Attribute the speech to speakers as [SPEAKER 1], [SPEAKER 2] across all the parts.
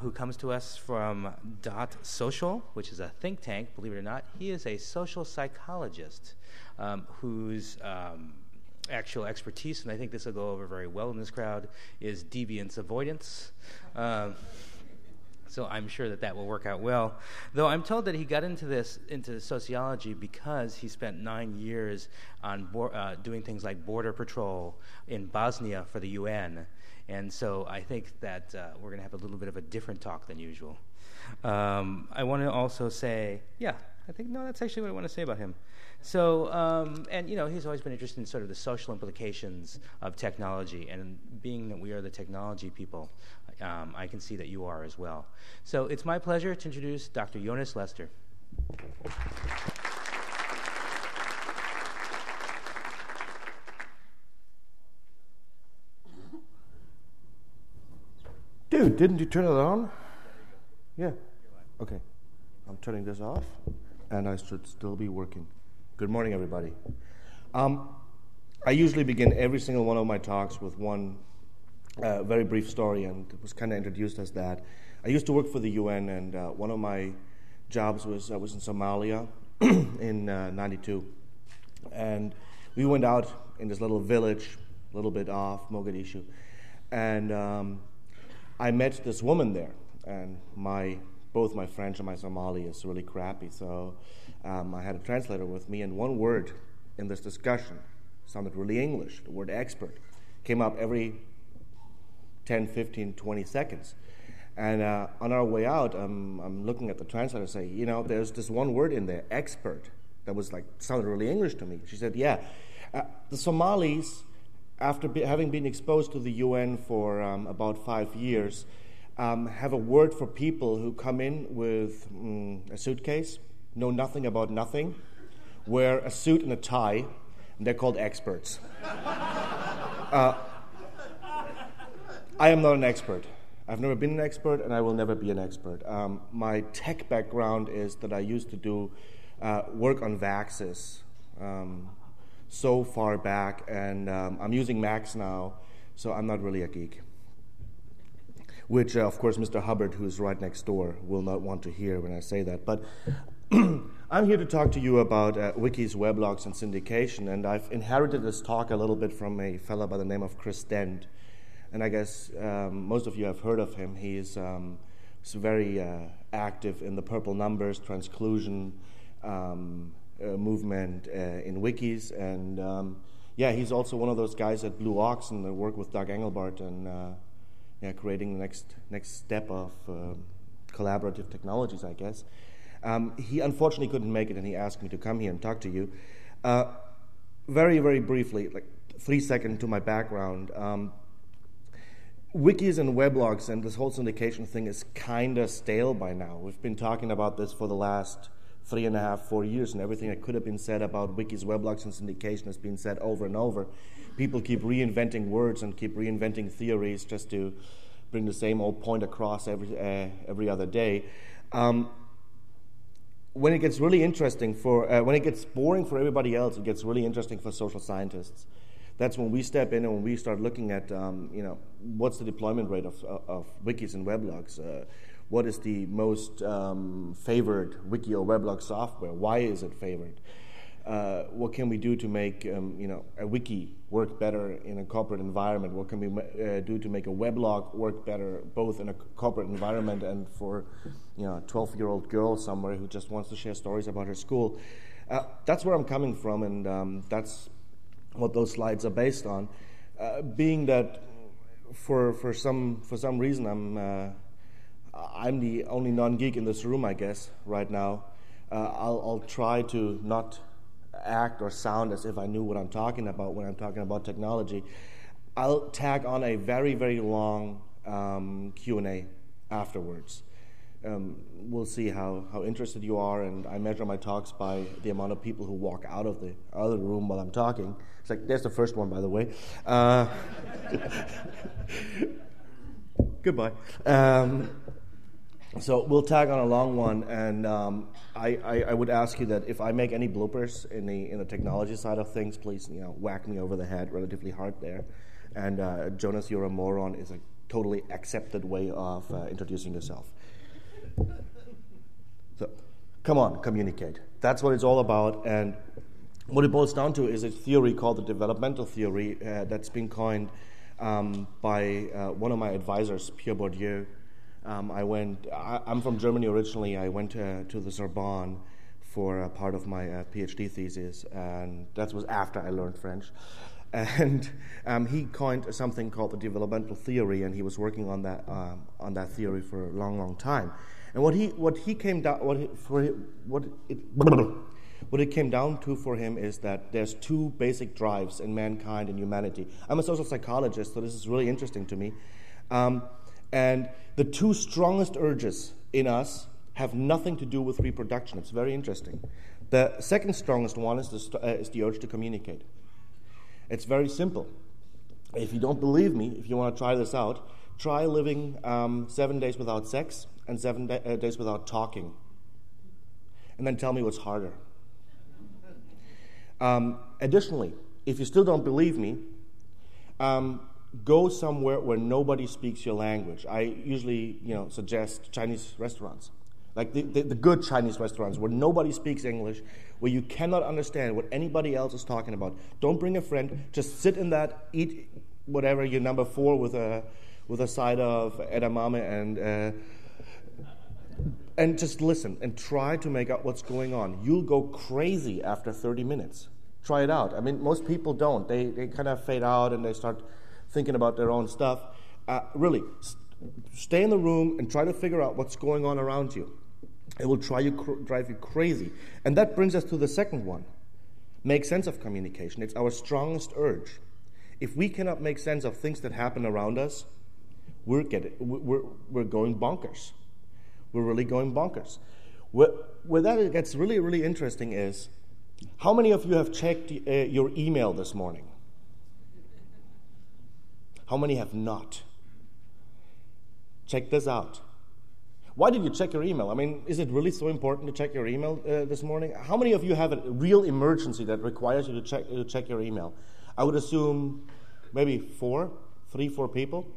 [SPEAKER 1] who comes to us from Dot Social, which is a think tank, believe it or not. He is a social psychologist whose actual expertise, and I think this will go over very well in this crowd, is deviance avoidance. So I'm sure that will work out well. Though I'm told that he got into sociology because he spent 9 years on doing things like border patrol in Bosnia for the UN. And so I think that we're going to have a little bit of a different talk than usual. I want to also say, that's actually what I want to say about him. So, and he's always been interested in sort of the social implications of technology, and being that we are the technology people, I can see that you are as well. So it's my pleasure to introduce Dr. Jonas Lester.
[SPEAKER 2] Dude, didn't you turn it on? Yeah. Okay. I'm turning this off, and I should still be working. Good morning, everybody. I usually begin every single one of my talks with one very brief story, and it was kind of introduced as that. I used to work for the UN, and one of my jobs was I was in Somalia in '92, and we went out in this little village, a little bit off Mogadishu, and I met this woman there, and both my French and my Somali is really crappy, so I had a translator with me, and one word in this discussion sounded really English. The word expert came up every 10, 15, 20 seconds. And on our way out, I'm looking at the translator and say, there's this one word in there, expert, that was sounded really English to me. She said, the Somalis, after having been exposed to the UN for about 5 years, have a word for people who come in with a suitcase, know nothing about nothing, wear a suit and a tie, and they're called experts. I am not an expert. I've never been an expert, and I will never be an expert. My tech background is that I used to do work on VAXs so far back, and I'm using Macs now, so I'm not really a geek. Which, of course, Mr. Hubbard, who's right next door, will not want to hear when I say that. But I'm here to talk to you about wikis, weblogs, and syndication, and I've inherited this talk a little bit from a fellow by the name of Chris Dent. And I guess most of you have heard of him. He's very active in the purple numbers, transclusion movement in wikis. And he's also one of those guys at Blue Oxen that work with Doug Engelbart and creating the next step of collaborative technologies, I guess. He unfortunately couldn't make it, and he asked me to come here and talk to you. Very, very briefly, 3 seconds to my background. Wikis and weblogs and this whole syndication thing is kind of stale by now. We've been talking about this for the last 3.5, 4 years, and everything that could have been said about wikis, weblogs, and syndication has been said over and over. People keep reinventing words and keep reinventing theories just to bring the same old point across every other day. When it gets really interesting when it gets boring for everybody else, it gets really interesting for social scientists. That's when we step in and when we start looking at, what's the deployment rate of wikis and weblogs? What is the most favored wiki or weblog software? Why is it favored? What can we do to make a wiki work better in a corporate environment? What can we do to make a weblog work better, both in a corporate environment and for a 12-year-old girl somewhere who just wants to share stories about her school? That's where I'm coming from, and that's what those slides are based on. Being that for some reason I'm the only non-geek in this room, I guess, right now. I'll try to not act or sound as if I knew what I'm talking about when I'm talking about technology. I'll tag on a very, very long Q&A afterwards. We'll see how interested you are, and I measure my talks by the amount of people who walk out of the other room while I'm talking. It's like, there's the first one, by the way. Goodbye. So we'll tag on a long one, and I would ask you that if I make any bloopers in the technology side of things, please whack me over the head relatively hard there. And Jonas, you're a moron is a totally accepted way of introducing yourself. So, come on, communicate. That's what it's all about. And what it boils down to is a theory called the developmental theory that's been coined by one of my advisors, Pierre Bourdieu. I'm from Germany originally. I went to the Sorbonne for a part of my PhD thesis, and that was after I learned French. And he coined something called the developmental theory, and he was working on that theory for a long, long time. And what it came down to for him is that there's two basic drives in mankind and humanity. I'm a social psychologist, so this is really interesting to me. And the two strongest urges in us have nothing to do with reproduction. It's very interesting. The second strongest one is the urge to communicate. It's very simple. If you don't believe me, if you want to try this out, try living 7 days without sex and 7 days without talking. And then tell me what's harder. Additionally, if you still don't believe me, go somewhere where nobody speaks your language. I usually, suggest Chinese restaurants, like the good Chinese restaurants where nobody speaks English, where you cannot understand what anybody else is talking about. Don't bring a friend. Just sit in that, eat whatever your number 4 with a side of edamame and just listen and try to make out what's going on. You'll go crazy after 30 minutes. Try it out. I mean, most people don't. They kind of fade out and they start thinking about their own stuff. Really, stay in the room and try to figure out what's going on around you. It will drive you crazy. And that brings us to the second one. Make sense of communication. It's our strongest urge. If we cannot make sense of things that happen around us, we're going bonkers. We're really going bonkers. Where that gets really, really interesting is, how many of you have checked your email this morning? How many have not? Check this out. Why did you check your email? I mean, is it really so important to check your email this morning? How many of you have a real emergency that requires you to check your email? I would assume maybe 4 people.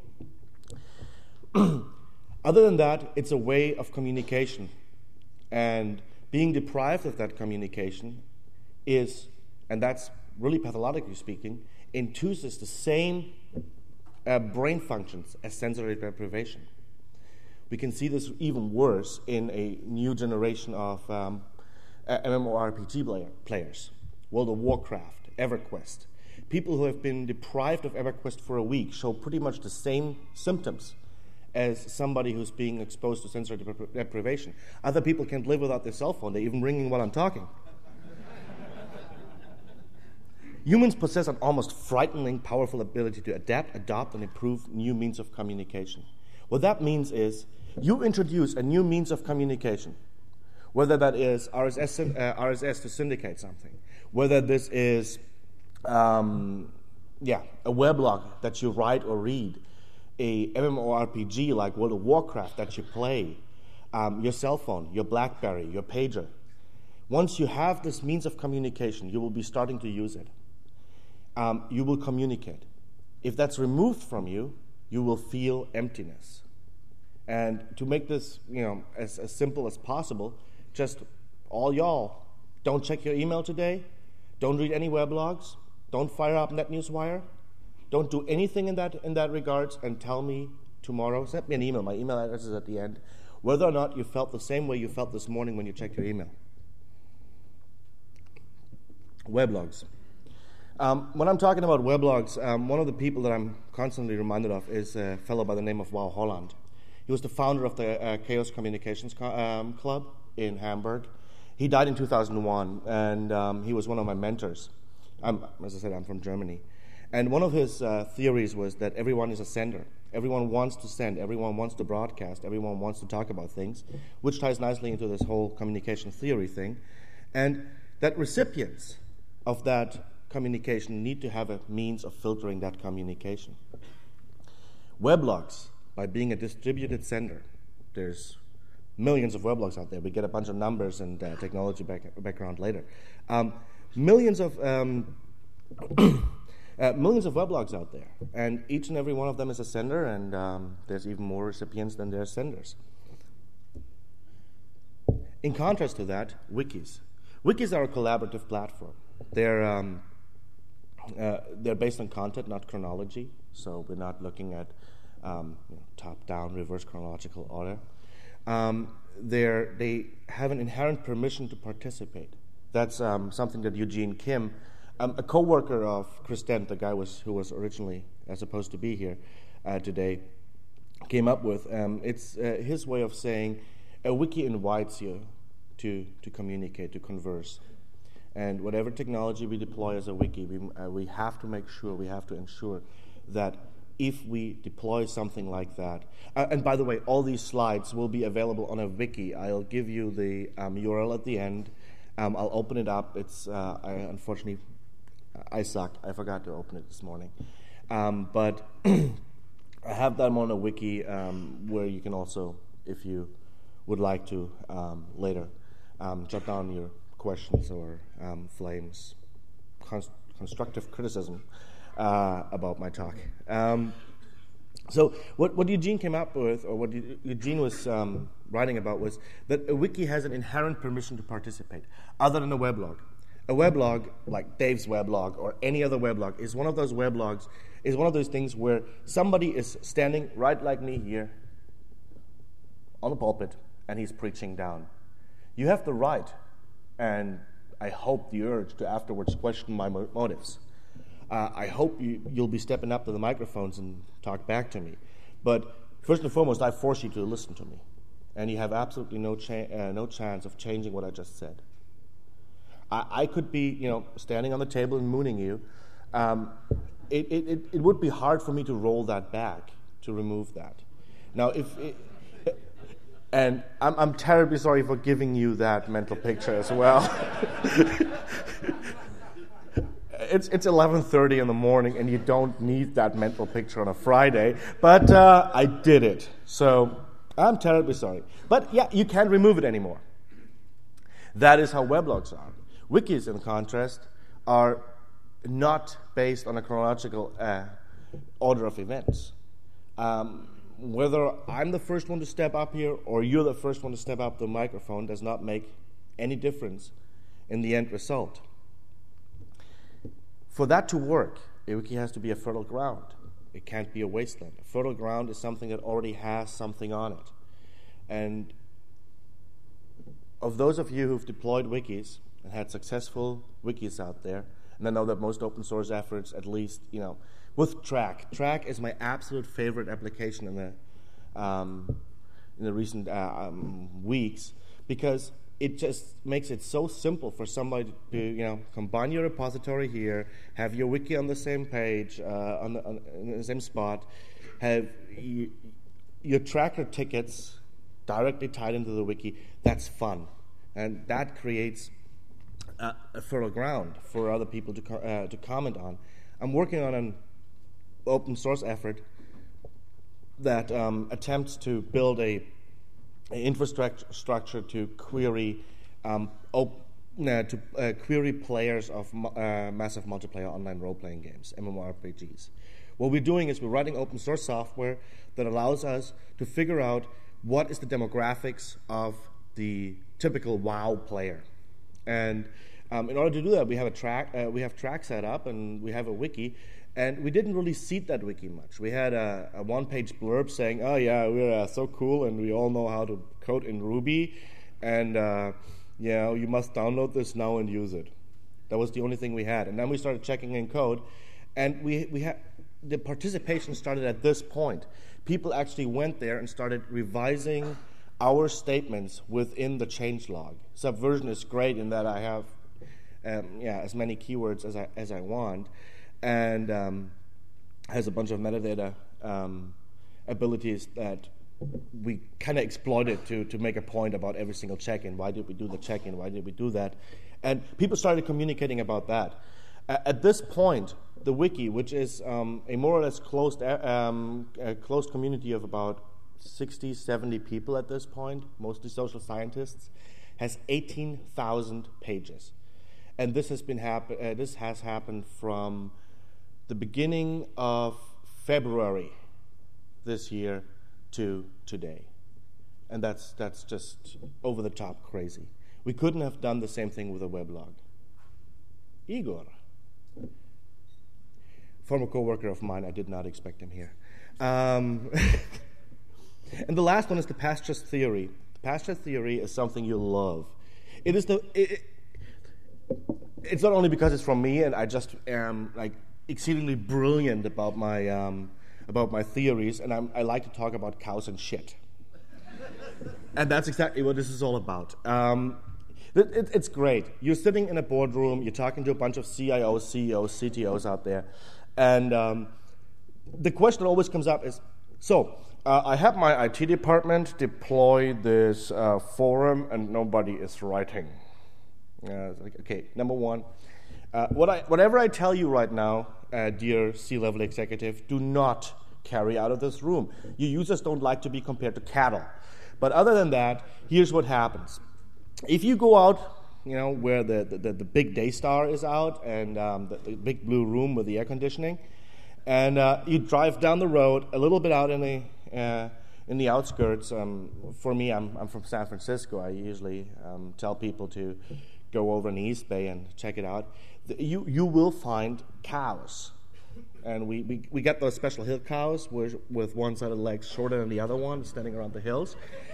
[SPEAKER 2] Other than that, it's a way of communication. And being deprived of that communication is, and that's really pathologically speaking, induces the same brain functions as sensory deprivation. We can see this even worse in a new generation of MMORPG players. World of Warcraft, EverQuest. People who have been deprived of EverQuest for a week show pretty much the same symptoms as somebody who's being exposed to sensory deprivation. Other people can't live without their cell phone. They're even ringing while I'm talking. Humans possess an almost frighteningly powerful ability to adapt, adopt, and improve new means of communication. What that means is you introduce a new means of communication, whether that is RSS to syndicate something, whether this is a weblog that you write or read, a MMORPG like World of Warcraft that you play, your cell phone, your BlackBerry, your pager. Once you have this means of communication, you will be starting to use it. You will communicate. If that's removed from you, you will feel emptiness. And to make this, as simple as possible, just all y'all, don't check your email today. Don't read any weblogs. Don't fire up NetNewsWire. Don't do anything in that regards, and tell me tomorrow. Send me an email. My email address is at the end. Whether or not you felt the same way you felt this morning when you checked your email. Weblogs. When I'm talking about weblogs, one of the people that I'm constantly reminded of is a fellow by the name of Wow Holland. He was the founder of the Chaos Communications Club in Hamburg. He died in 2001, and he was one of my mentors. As I said, I'm from Germany. And one of his theories was that everyone is a sender. Everyone wants to send. Everyone wants to broadcast. Everyone wants to talk about things, which ties nicely into this whole communication theory thing. And that recipients of that communication need to have a means of filtering that communication. Weblogs, by being a distributed sender, there's millions of weblogs out there. We get a bunch of numbers and millions of millions of weblogs out there, and each and every one of them is a sender, and there's even more recipients than there are senders. In contrast to that, wikis. Wikis are a collaborative platform. They're based on content, not chronology, so we're not looking at top-down, reverse chronological order. They have an inherent permission to participate. That's something that Eugene Kim, a co-worker of Chris Dent, the guy who was originally supposed to be here today, came up with. It's his way of saying a wiki invites you to communicate, to converse. And whatever technology we deploy as a wiki, we have to make sure, we have to ensure that if we deploy something like that, and by the way, all these slides will be available on a wiki. I'll give you the URL at the end. I'll open it up. Unfortunately, I suck. I forgot to open it this morning. But I have them on a wiki where you can also, if you would like to later, jot down your questions or flames, constructive criticism about my talk. So what Eugene came up with, or what Eugene was writing about, was that a wiki has an inherent permission to participate, other than a weblog. A weblog, like Dave's weblog or any other weblog, is one of those weblogs, is one of those things where somebody is standing right like me here on the pulpit, and he's preaching down. You have the right, and I hope the urge, to afterwards question my motives. I hope you'll be stepping up to the microphones and talk back to me. But first and foremost, I force you to listen to me. And you have absolutely no chance of changing what I just said. I could be, standing on the table and mooning you. It would be hard for me to roll that back, to remove that. Now, and I'm terribly sorry for giving you that mental picture as well. It's 11:30 in the morning, and you don't need that mental picture on a Friday. But I did it, so I'm terribly sorry. But yeah, you can't remove it anymore. That is how weblogs are. Wikis, in contrast, are not based on a chronological order of events. Whether I'm the first one to step up here or you're the first one to step up the microphone does not make any difference in the end result. For that to work, a wiki has to be a fertile ground. It can't be a wasteland. A fertile ground is something that already has something on it. And of those of you who've deployed wikis and had successful wikis out there, and I know that most open source efforts, at least, with Trac. Trac is my absolute favorite application in the recent weeks, because it just makes it so simple for somebody to, combine your repository here, have your wiki on the same page, in the same spot, have your tracker tickets directly tied into the wiki. That's fun, and that creates a fertile ground for other people to comment on. I'm working on an open source effort that attempts to build a infrastructure to query query players of massive multiplayer online role-playing games, MMORPGs. What we're doing is we're writing open source software that allows us to figure out what is the demographics of the typical WoW player. And in order to do that, we have Trac set up, and we have a wiki. And we didn't really seed that wiki much. We had a one-page blurb saying, "Oh yeah, we're so cool, and we all know how to code in Ruby, and you must download this now and use it." That was the only thing we had. And then we started checking in code, and we had the participation started at this point. People actually went there and started revising our statements within the changelog. Subversion is great in that I have as many keywords as I want. And has a bunch of metadata abilities that we kind of exploited to make a point about every single check-in. Why did we do the check-in? Why did we do that? And people started communicating about that. At this point, the wiki, which is a more or less closed community of about 60, 70 people at this point, mostly social scientists, has 18,000 pages. And this has happened from the beginning of February this year to today. And that's just over the top crazy. We couldn't have done the same thing with a weblog. Igor, former co-worker of mine, I did not expect him here. And the last one is the past-just theory. The past-just theory is something you love. It is it's not only because it's from me and I just am like exceedingly brilliant about my theories, and I like to talk about cows and shit. And that's exactly what this is all about. It's great. You're sitting in a boardroom, you're talking to a bunch of CIOs, CEOs, CTOs out there, and the question that always comes up is, I have my IT department deploy this forum and nobody is writing. Okay, number one, whatever I tell you right now, dear C-level executive, do not carry out of this room. Your users don't like to be compared to cattle. But other than that, here's what happens. If you go out, where the big Daystar is out and the big blue room with the air conditioning, and you drive down the road a little bit out in the outskirts. For me, I'm from San Francisco. I usually tell people to go over in the East Bay and check it out. You will find cows. And we get those special hill cows with one side of the legs shorter than the other one, standing around the hills.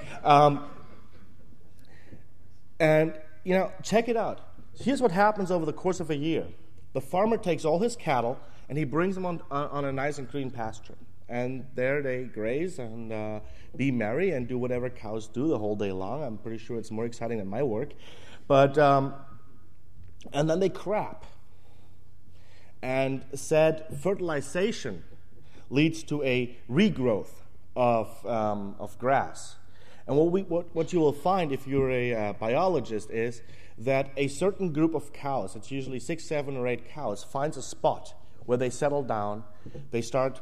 [SPEAKER 2] And check it out. Here's what happens over the course of a year. The farmer takes all his cattle and he brings them on a nice and green pasture. And there they graze and be merry and do whatever cows do the whole day long. I'm pretty sure it's more exciting than my work. But and then they crap. And said fertilization leads to a regrowth of grass. And what you will find if you're a biologist is that a certain group of cows, it's usually 6, 7, or 8 cows, finds a spot where they settle down. They start,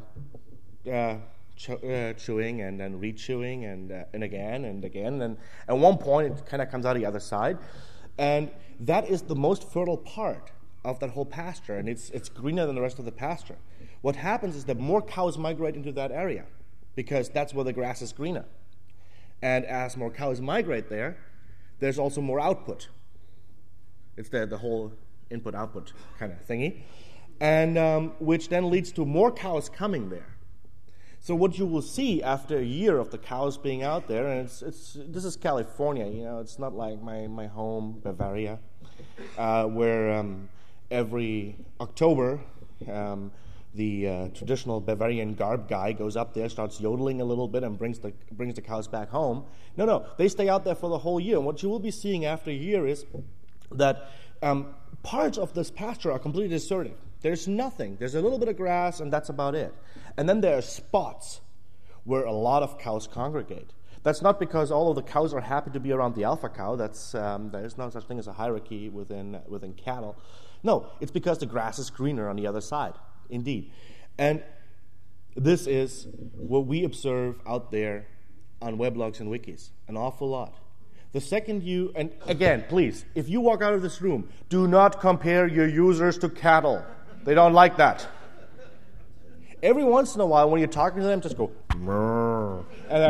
[SPEAKER 2] chewing and then re-chewing and again and again. And at one point, it kind of comes out the other side. And that is the most fertile part of that whole pasture, and it's greener than the rest of the pasture. What happens is that more cows migrate into that area because that's where the grass is greener. And as more cows migrate there, there's also more output. It's the whole input-output kind of thingy, and which then leads to more cows coming there. So what you will see after a year of the cows being out there, and this is California, it's not like my home, Bavaria, where every October, the traditional Bavarian garb guy goes up there, starts yodeling a little bit, and brings the cows back home. No, they stay out there for the whole year. And what you will be seeing after a year is that parts of this pasture are completely deserted. There's nothing. There's a little bit of grass, and that's about it. And then there are spots where a lot of cows congregate. That's not because all of the cows are happy to be around the alpha cow. There's no such thing as a hierarchy within cattle. No, it's because the grass is greener on the other side, indeed. And this is what we observe out there on weblogs and wikis, an awful lot. The second and again, please, if you walk out of this room, do not compare your users to cattle. They don't like that. Every once in a while, when you're talking to them, just go, "Mrrr."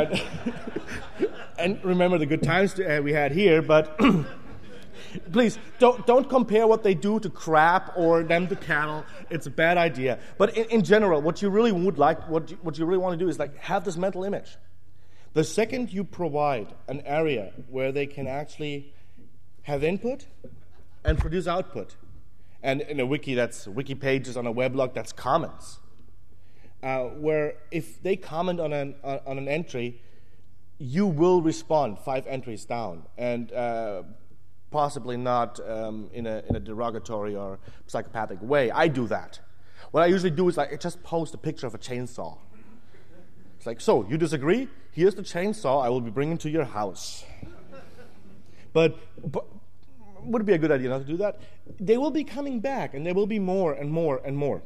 [SPEAKER 2] And remember the good times we had here, but please, don't compare what they do to crap or them to cattle. It's a bad idea. But in general, what you really would like, what you really want to do is have this mental image. The second you provide an area where they can actually have input and produce output, and in a wiki, that's wiki pages, on a weblog, that's comments, where if they comment on an entry, you will respond 5 entries down, and possibly not in a derogatory or psychopathic way. I do that. What I usually do is I just post a picture of a chainsaw. It's like, so, you disagree? Here's the chainsaw I will be bringing to your house. But would it be a good idea not to do that? They will be coming back, and there will be more and more and more.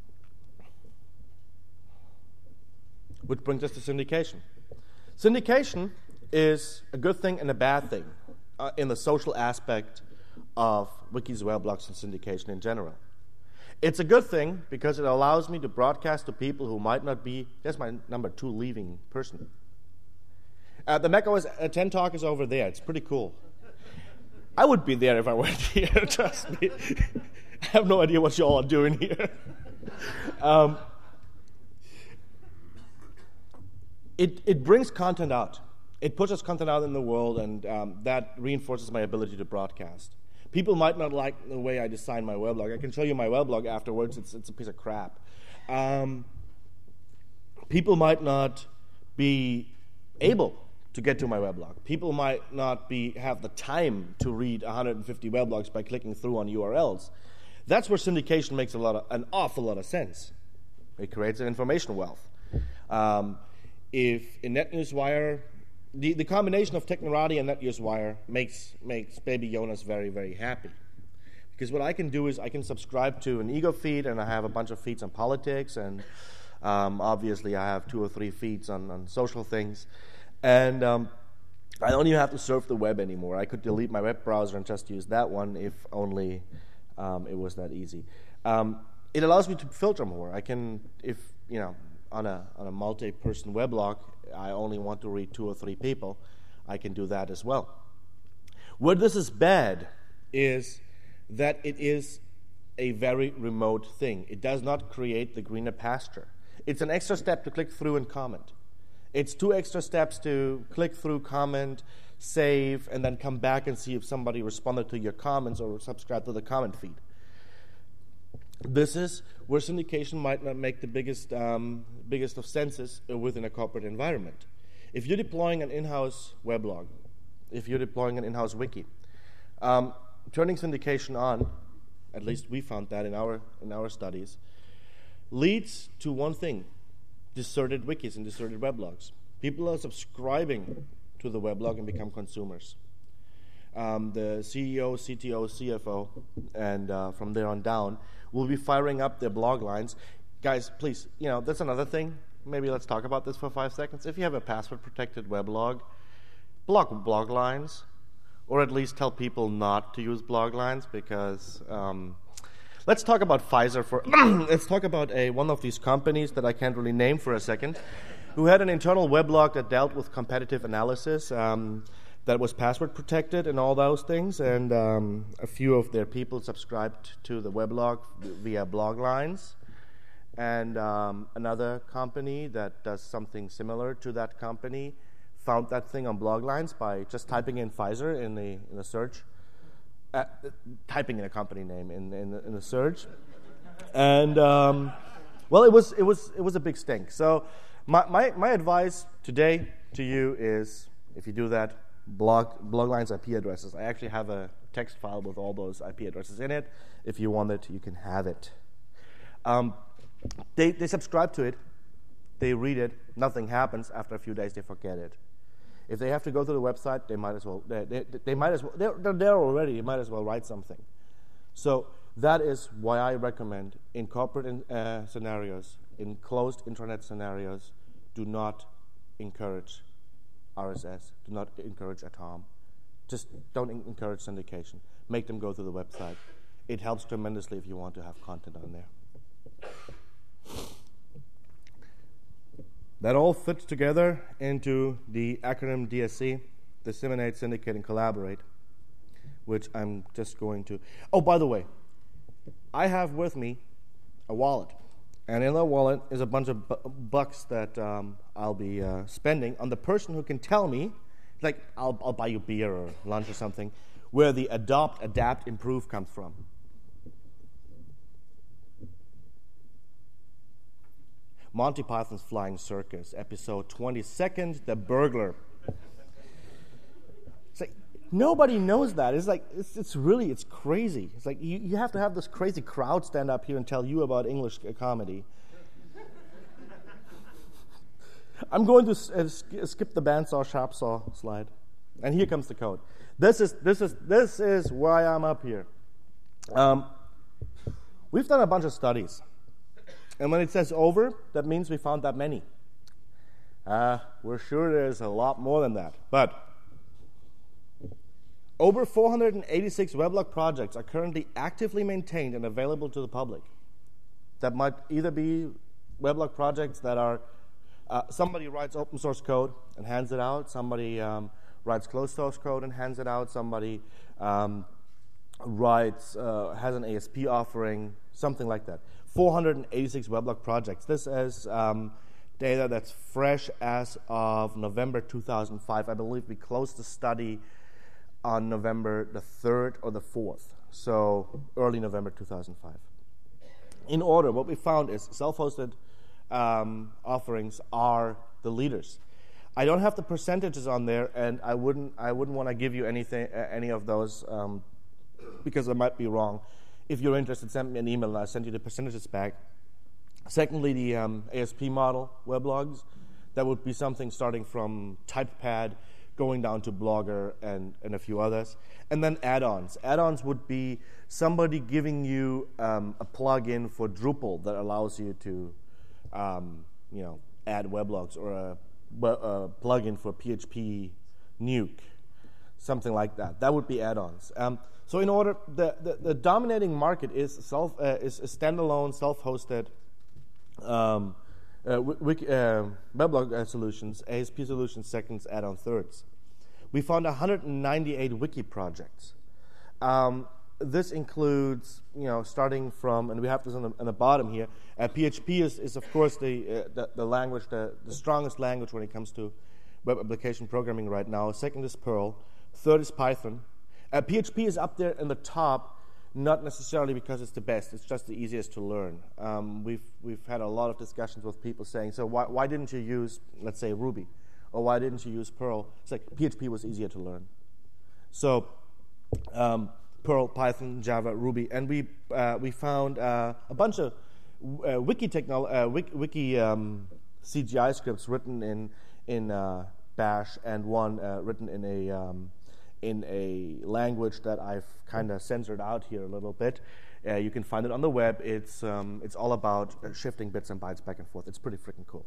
[SPEAKER 2] Which brings us to syndication. Syndication is a good thing and a bad thing in the social aspect of wikis, weblogs, and syndication in general. It's a good thing because it allows me to broadcast to people who might not be. That's my number 2 leaving person. The macOS 10 talk is over there. It's pretty cool. I would be there if I weren't here, trust me. I have no idea what you all are doing here. It brings content out. It pushes content out in the world, and that reinforces my ability to broadcast. People might not like the way I design my weblog. I can show you my weblog afterwards. It's a piece of crap. People might not be able to get to my weblog. People might not have the time to read 150 weblogs by clicking through on URLs. That's where syndication makes an awful lot of sense. It creates an information wealth. If in NetNewsWire, the combination of Technorati and NetNewsWire makes baby Jonas very, very happy. Because what I can do is I can subscribe to an ego feed, and I have a bunch of feeds on politics, and obviously I have 2 or 3 feeds on social things. And I don't even have to surf the web anymore. I could delete my web browser and just use that one if only it was that easy. It allows me to filter more. I can, if on a multi-person weblog, I only want to read 2 or 3 people, I can do that as well. Where this is bad is that it is a very remote thing. It does not create the greener pasture. It's an extra step to click through and comment. It's 2 extra steps to click through, comment, save, and then come back and see if somebody responded to your comments or subscribed to the comment feed. This is where syndication might not make the biggest of senses within a corporate environment. If you're deploying an in-house weblog, if you're deploying an in-house wiki, turning syndication on, at least we found that in our studies, leads to one thing: deserted wikis and deserted weblogs. People are subscribing to the weblog and become consumers. The CEO, CTO, CFO, and from there on down will be firing up their blog lines. Guys, please, that's another thing. Maybe let's talk about this for 5 seconds. If you have a password-protected weblog, block blog lines, or at least tell people not to use blog lines, because let's talk about Pfizer for. Let's talk about one of these companies that I can't really name for a second, who had an internal weblog that dealt with competitive analysis. That was password protected and all those things, and a few of their people subscribed to the weblog via blog lines. And another company that does something similar to that company found that thing on blog lines by just typing in Pfizer in the search, typing in a company name in the search, and well, it was a big stink. So my advice today to you is, if you do that, blog lines IP addresses. I actually have a text file with all those IP addresses in it. If you want it, you can have it. They subscribe to it, they read it, nothing happens. After a few days, they forget it. If they have to go to the website, they might as well. They might as well. They're there already. You might as well write something. So that is why I recommend in corporate scenarios, in closed intranet scenarios, do not encourage RSS. Do not encourage Atom. Just don't encourage syndication. Make them go to the website. It helps tremendously if you want to have content on there. That all fits together into the acronym DSC, Disseminate, Syndicate, and Collaborate, which I'm just going to. Oh, by the way, I have with me a wallet. And in that wallet is a bunch of bucks that I'll be spending on the person who can tell me, like, I'll buy you beer or lunch or something, where the adopt, adapt, improve comes from. Monty Python's Flying Circus, episode 22nd, The Burglar. It's like, nobody knows that. It's like, it's crazy. It's like, you have to have this crazy crowd stand up here and tell you about English comedy. I'm going to skip the bandsaw sharp saw slide. And here comes the code. This is why I'm up here. We've done a bunch of studies. And when it says over, that means we found that many. We're sure there's a lot more than that. But over 486 weblog projects are currently actively maintained and available to the public. that might either be weblog projects that are somebody writes open source code and hands it out. Somebody writes closed source code and hands it out. Somebody writes has an ASP offering, something like that. 486 weblog projects. This is data that's fresh as of November 2005. I believe we closed the study on November the 3rd or the 4th, so early November 2005. In order, what we found is self-hosted offerings are the leaders. I don't have the percentages on there, and I wouldn't want to give you any of those because I might be wrong. If you're interested, send me an email and I'll send you the percentages back. Secondly, the ASP model weblogs, that would be something starting from TypePad, going down to Blogger and a few others. And then add-ons. Add-ons would be somebody giving you a plugin for Drupal that allows you to add weblogs, or a plugin for PHP Nuke, something like that. That would be add-ons. So in order, the dominating market is standalone, self-hosted weblog solutions, ASP solutions, seconds, add-on thirds. We found 198 wiki projects. This includes, starting from, and we have this on the bottom here. PHP is of course the language, the strongest language when it comes to web application programming right now. Second is Perl. Third is Python. PHP is up there in the top, not necessarily because it's the best. It's just the easiest to learn. We've had a lot of discussions with people saying, so why didn't you use, let's say, Ruby, or why didn't you use Perl? It's like PHP was easier to learn. So Perl, Python, Java, Ruby, and we found a bunch of wiki CGI scripts written in Bash, and one written in a language that I've kind of censored out here a little bit. You can find it on the web. It's all about shifting bits and bytes back and forth. It's pretty freaking cool.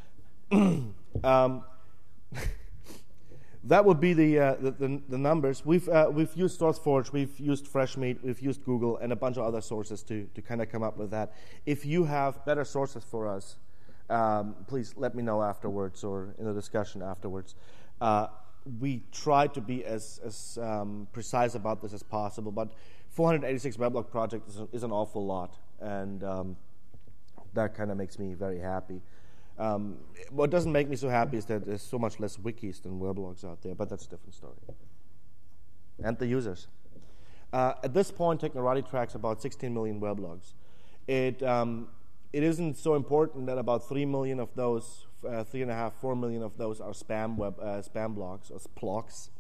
[SPEAKER 2] That would be the numbers. We've used SourceForge, we've used Freshmeat, we've used Google, and a bunch of other sources to kind of come up with that. If you have better sources for us, please let me know afterwards or in the discussion afterwards. We try to be as precise about this as possible, but 486 weblog projects is an awful lot, and that kind of makes me very happy. What doesn't make me so happy is that there's so much less wikis than weblogs out there, but that's a different story. And the users. At this point, Technorati tracks about 16 million weblogs. It isn't so important that about 3 million of those, 3.5, 4 million of those are spam blogs or plogs.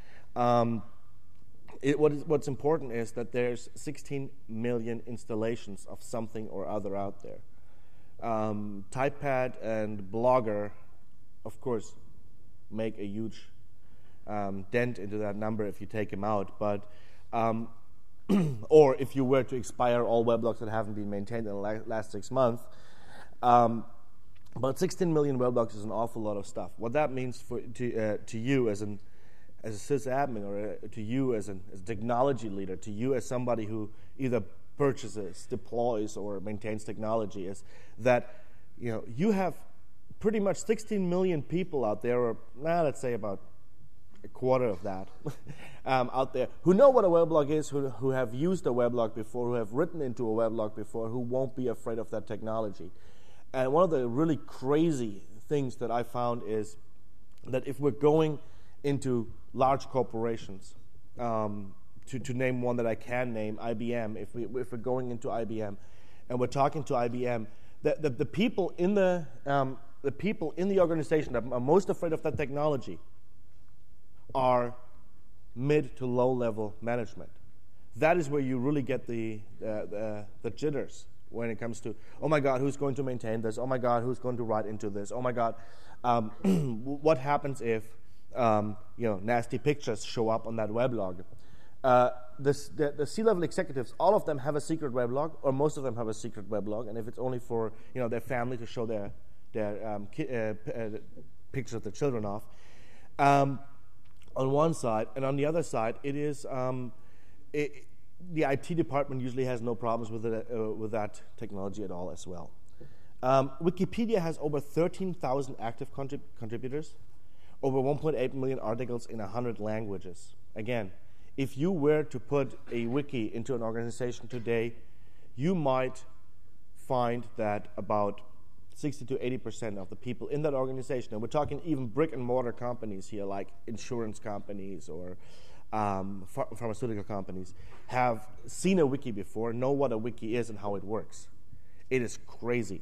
[SPEAKER 2] What's important is that there's 16 million installations of something or other out there. TypePad and Blogger, of course, make a huge dent into that number if you take them out. But or if you were to expire all weblogs that haven't been maintained in the last 6 months. But 16 million weblogs is an awful lot of stuff. What that means to you as a sysadmin, or to you as a technology leader, to you as somebody who either purchases, deploys, or maintains technology, is that you have pretty much 16 million people out there, or let's say about a quarter of that out there, who know what a weblog is, who have used a weblog before, who have written into a weblog before, who won't be afraid of that technology. And one of the really crazy things that I found is that if we're going into large corporations, to name one that I can name, IBM, if we're going into IBM and we're talking to IBM, the people in the organization that are most afraid of that technology are mid to low level management. That is where you really get the jitters when it comes to, oh my God, who's going to maintain this? Oh my God, who's going to write into this? Oh my God, what happens if nasty pictures show up on that weblog? The C-level executives, all of them have a secret weblog, or most of them have a secret weblog, and if it's only for their family to show their pictures of their children off, on one side, and on the other side, it is the IT department usually has no problems with that technology at all as well. Wikipedia has over 13,000 active contributors, over 1.8 million articles in 100 languages. Again, if you were to put a wiki into an organization today, you might find that about 60 to 80% of the people in that organization, and we're talking even brick and mortar companies here, like insurance companies or pharmaceutical companies, have seen a wiki before, know what a wiki is and how it works. It is crazy.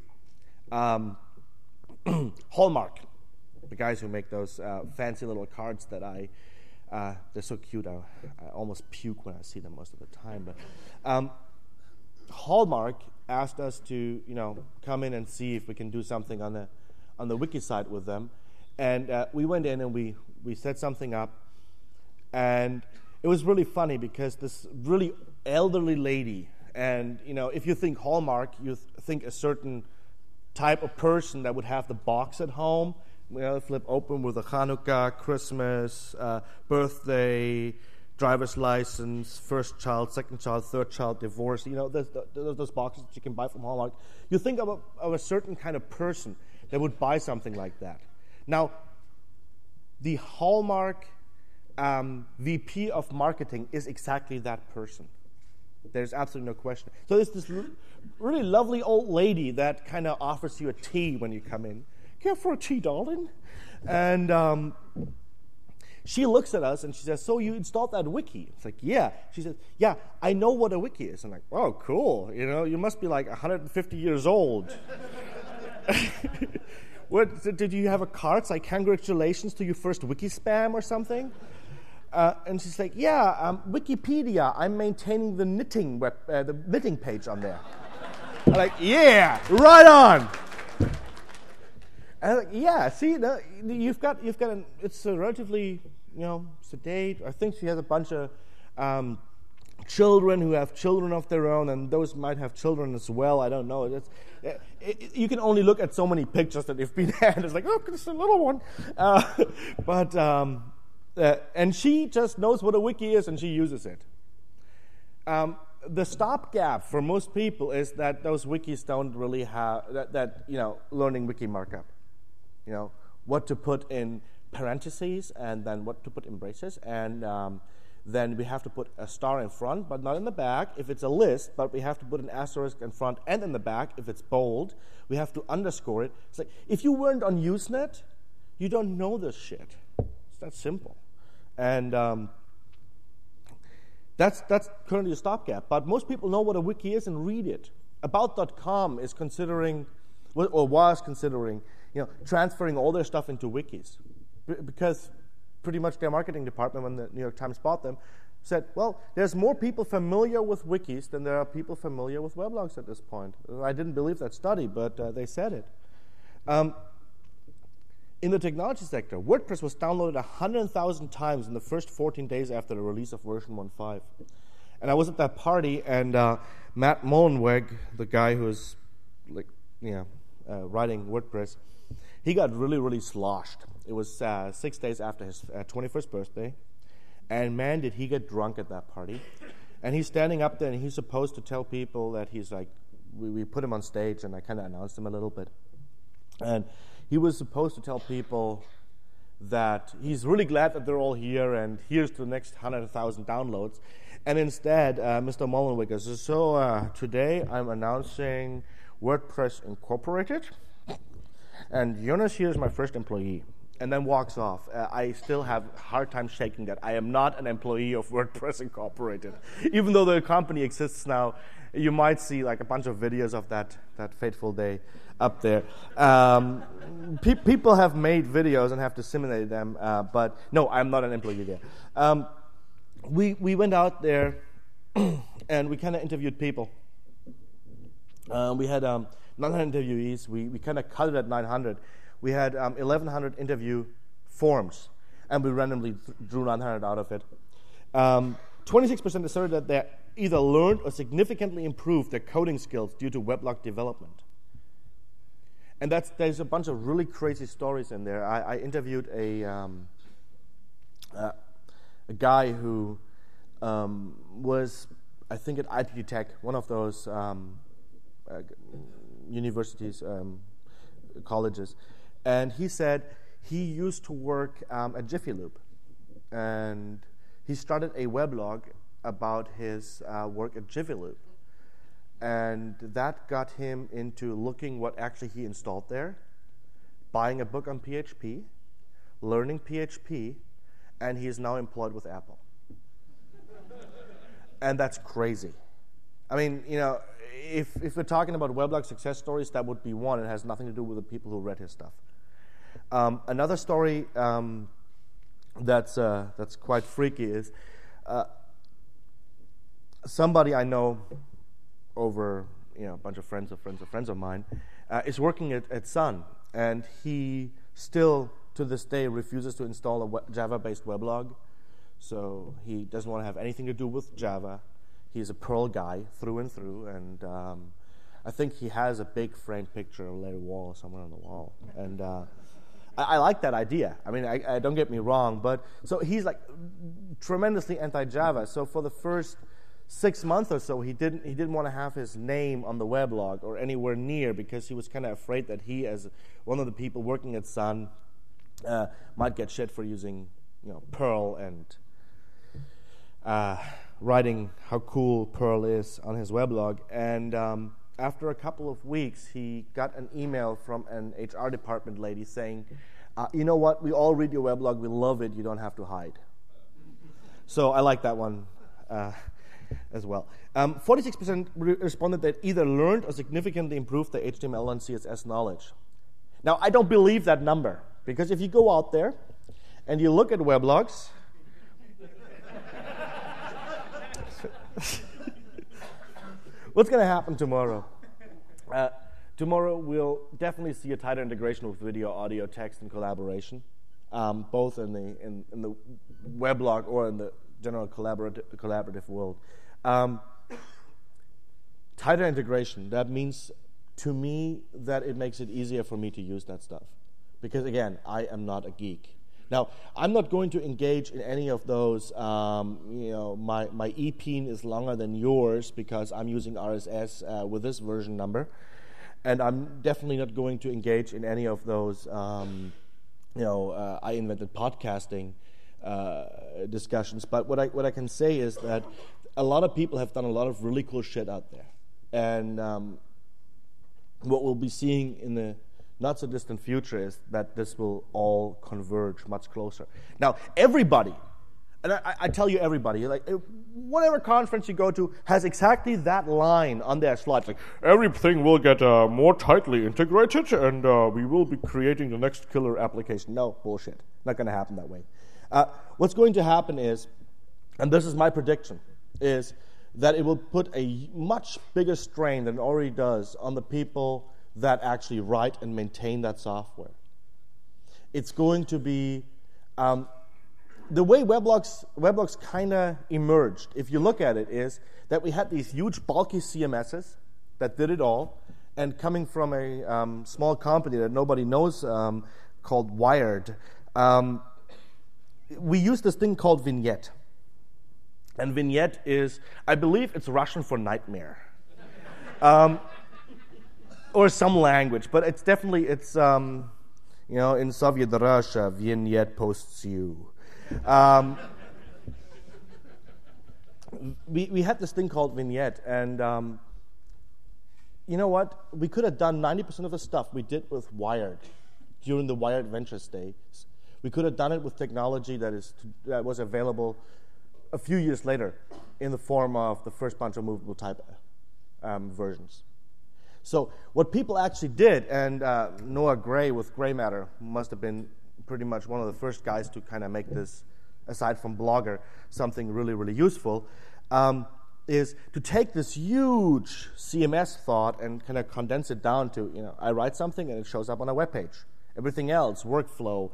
[SPEAKER 2] Hallmark, the guys who make those fancy little cards that they're so cute. I almost puke when I see them most of the time. But Hallmark asked us to, come in and see if we can do something on the wiki site with them, and we went in and we set something up, and it was really funny because this really elderly lady, and if you think Hallmark, you think a certain type of person that would have the box at home, flip open with a Hanukkah, Christmas, birthday, driver's license, first child, second child, third child, divorce. Those boxes that you can buy from Hallmark. You think of a certain kind of person that would buy something like that. Now, the Hallmark VP of marketing is exactly that person. There's absolutely no question. So there's this really lovely old lady that kind of offers you a tea when you come in. Care for a tea, darling? And she looks at us and she says, so you installed that wiki? It's like, yeah. She says, yeah, I know what a wiki is. I'm like, oh, cool. You must be like 150 years old. What, did you have a card like congratulations to your first wiki spam or something? And she's like, yeah, Wikipedia. I'm maintaining the knitting page on there. I'm like, yeah, right on. And I'm like, yeah, see, you've got it's a relatively, sedate. I think she has a bunch of children who have children of their own, and those might have children as well. I don't know. You can only look at so many pictures that they've been at. It's like, oh, it's a little one. And she just knows what a wiki is, and she uses it. The stopgap for most people is that those wikis don't really have learning wiki markup. What to put in parentheses, and then what to put in braces, and then we have to put a star in front, but not in the back if it's a list, but we have to put an asterisk in front and in the back if it's bold. We have to underscore it. It's like, if you weren't on Usenet, you don't know this shit. It's that simple. And that's currently a stopgap. But most people know what a wiki is and read it. About.com is considering, or was considering, transferring all their stuff into wikis. Because pretty much their marketing department, when the New York Times bought them, said, well, there's more people familiar with wikis than there are people familiar with weblogs at this point. I didn't believe that study, but they said it. In the technology sector, WordPress was downloaded 100,000 times in the first 14 days after the release of version 1.5. And I was at that party, and Matt Mullenweg, the guy who was writing WordPress, he got really, really sloshed. It was 6 days after his 21st birthday, and man, did he get drunk at that party. And he's standing up there, and he's supposed to tell people that he's like, we put him on stage, and I kind of announced him a little bit. And he was supposed to tell people that he's really glad that they're all here, and here's to the next 100,000 downloads. And instead, Mr. Mullenweg says, so today I'm announcing WordPress Incorporated, and Jonas here is my first employee, and then walks off. I still have a hard time shaking that. I am not an employee of WordPress Incorporated. Even though the company exists now, you might see like a bunch of videos of that fateful day up there. People have made videos and have disseminated them, but no, I'm not an employee there. We went out there and we kind of interviewed people. We had 900 interviewees. We kind of cut it at 900. We had 1,100 interview forms, and we randomly drew 900 out of it. 26% asserted that they either learned or significantly improved their coding skills due to weblog development. And there's a bunch of really crazy stories in there. I interviewed a guy who was I think at ITT Tech, one of those universities, colleges, and he said he used to work at Jiffy Lube, and he started a weblog about his work at Jiffy Lube, and that got him into looking what actually he installed there, buying a book on PHP, learning PHP, and he is now employed with Apple. And that's crazy. I mean, if we're talking about weblog success stories, that would be one. It has nothing to do with the people who read his stuff. Another story that's quite freaky is somebody I know over a bunch of friends of mine is working at Sun, and he still to this day refuses to install a Java-based weblog. So he doesn't want to have anything to do with Java. He's a Perl guy through and through, and I think he has a big framed picture of Larry Wall somewhere on the wall. And I like that idea. I mean, I don't get me wrong, but so he's like tremendously anti-Java. So for the first 6 months or so, he didn't want to have his name on the weblog or anywhere near, because he was kind of afraid that he, as one of the people working at Sun, might get shit for using Perl and writing how cool Perl is on his weblog. And after a couple of weeks, he got an email from an HR department lady saying, you know what, we all read your weblog, we love it, you don't have to hide. So I like that one as well. 46% responded that either learned or significantly improved their HTML and CSS knowledge. Now, I don't believe that number, because if you go out there and you look at weblogs, what's going to happen tomorrow? Tomorrow we'll definitely see a tighter integration with video, audio, text, and collaboration, both in the weblog or in the general collaborative world. Tighter integration, that means to me that it makes it easier for me to use that stuff. Because again, I am not a geek. Now, I'm not going to engage in any of those, my EPEAN is longer than yours because I'm using RSS with this version number. And I'm definitely not going to engage in any of those, I invented podcasting discussions. But what I can say is that a lot of people have done a lot of really cool shit out there. And what we'll be seeing in the not so distant future is that this will all converge much closer. Now, everybody, and I tell you everybody, like whatever conference you go to has exactly that line on their slides, like everything will get more tightly integrated and we will be creating the next killer application. No, bullshit. Not going to happen that way. What's going to happen is, and this is my prediction, is that it will put a much bigger strain than it already does on the people that actually write and maintain that software. It's going to be the way weblogs kind of emerged, if you look at it, is that we had these huge bulky CMSs that did it all, and coming from a small company that nobody knows called Wired, we used this thing called Vignette. And Vignette is, I believe it's Russian for nightmare. Or some language, but it's definitely, in Soviet Russia, Vignette posts you. We had this thing called Vignette, and you know what? We could have done 90% of the stuff we did with Wired during the Wired Ventures days. We could have done it with technology that was available a few years later in the form of the first bunch of movable type versions. So what people actually did, and Noah Gray with Gray Matter must have been pretty much one of the first guys to kind of make this, aside from Blogger, something really, really useful, is to take this huge CMS thought and kind of condense it down to, I write something and it shows up on a web page. Everything else, workflow,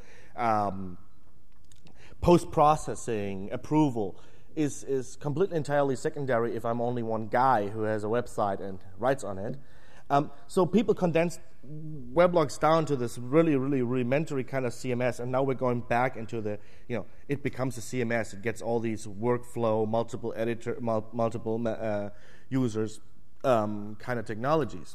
[SPEAKER 2] post-processing, approval, is completely entirely secondary if I'm only one guy who has a website and writes on it. So people condensed weblogs down to this really, really rudimentary kind of CMS, and now we're going back into the, it becomes a CMS. It gets all these workflow, multiple users kind of technologies.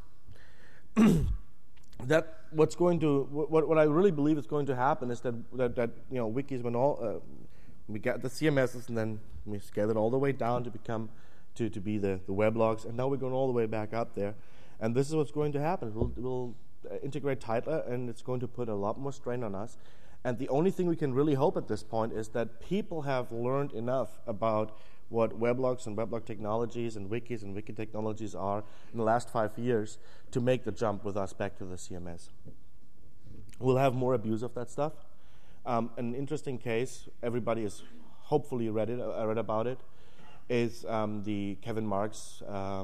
[SPEAKER 2] That what I really believe is going to happen is that wikis, when all we get the CMSs and then we scale it all the way down to become to be the weblogs, and now we're going all the way back up there, and this is what's going to happen. We'll integrate tighter, and it's going to put a lot more strain on us. And the only thing we can really hope at this point is that people have learned enough about what weblogs and weblog technologies and wikis and wiki technologies are in the last 5 years to make the jump with us back to the CMS. We'll have more abuse of that stuff. An interesting case, everybody has hopefully read about it, is the Kevin Marks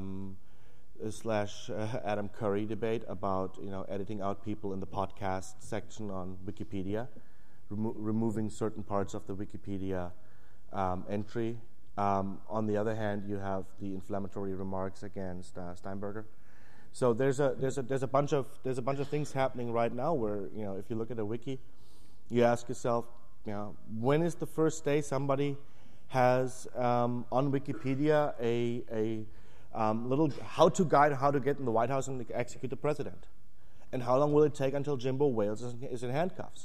[SPEAKER 2] / Adam Curry debate about editing out people in the podcast section on Wikipedia, removing certain parts of the Wikipedia entry. On the other hand, you have the inflammatory remarks against Steinberger. So there's a bunch of things happening right now where if you look at a wiki, you ask yourself, when is the first day somebody has on Wikipedia a little how-to guide how to get in the White House and execute the president, and how long will it take until Jimbo Wales is in handcuffs?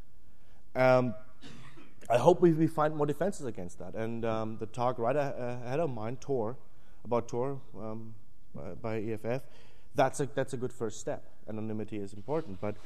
[SPEAKER 2] I hope we find more defenses against that. And the talk right ahead of mine, Tor by EFF, that's a good first step. Anonymity is important, but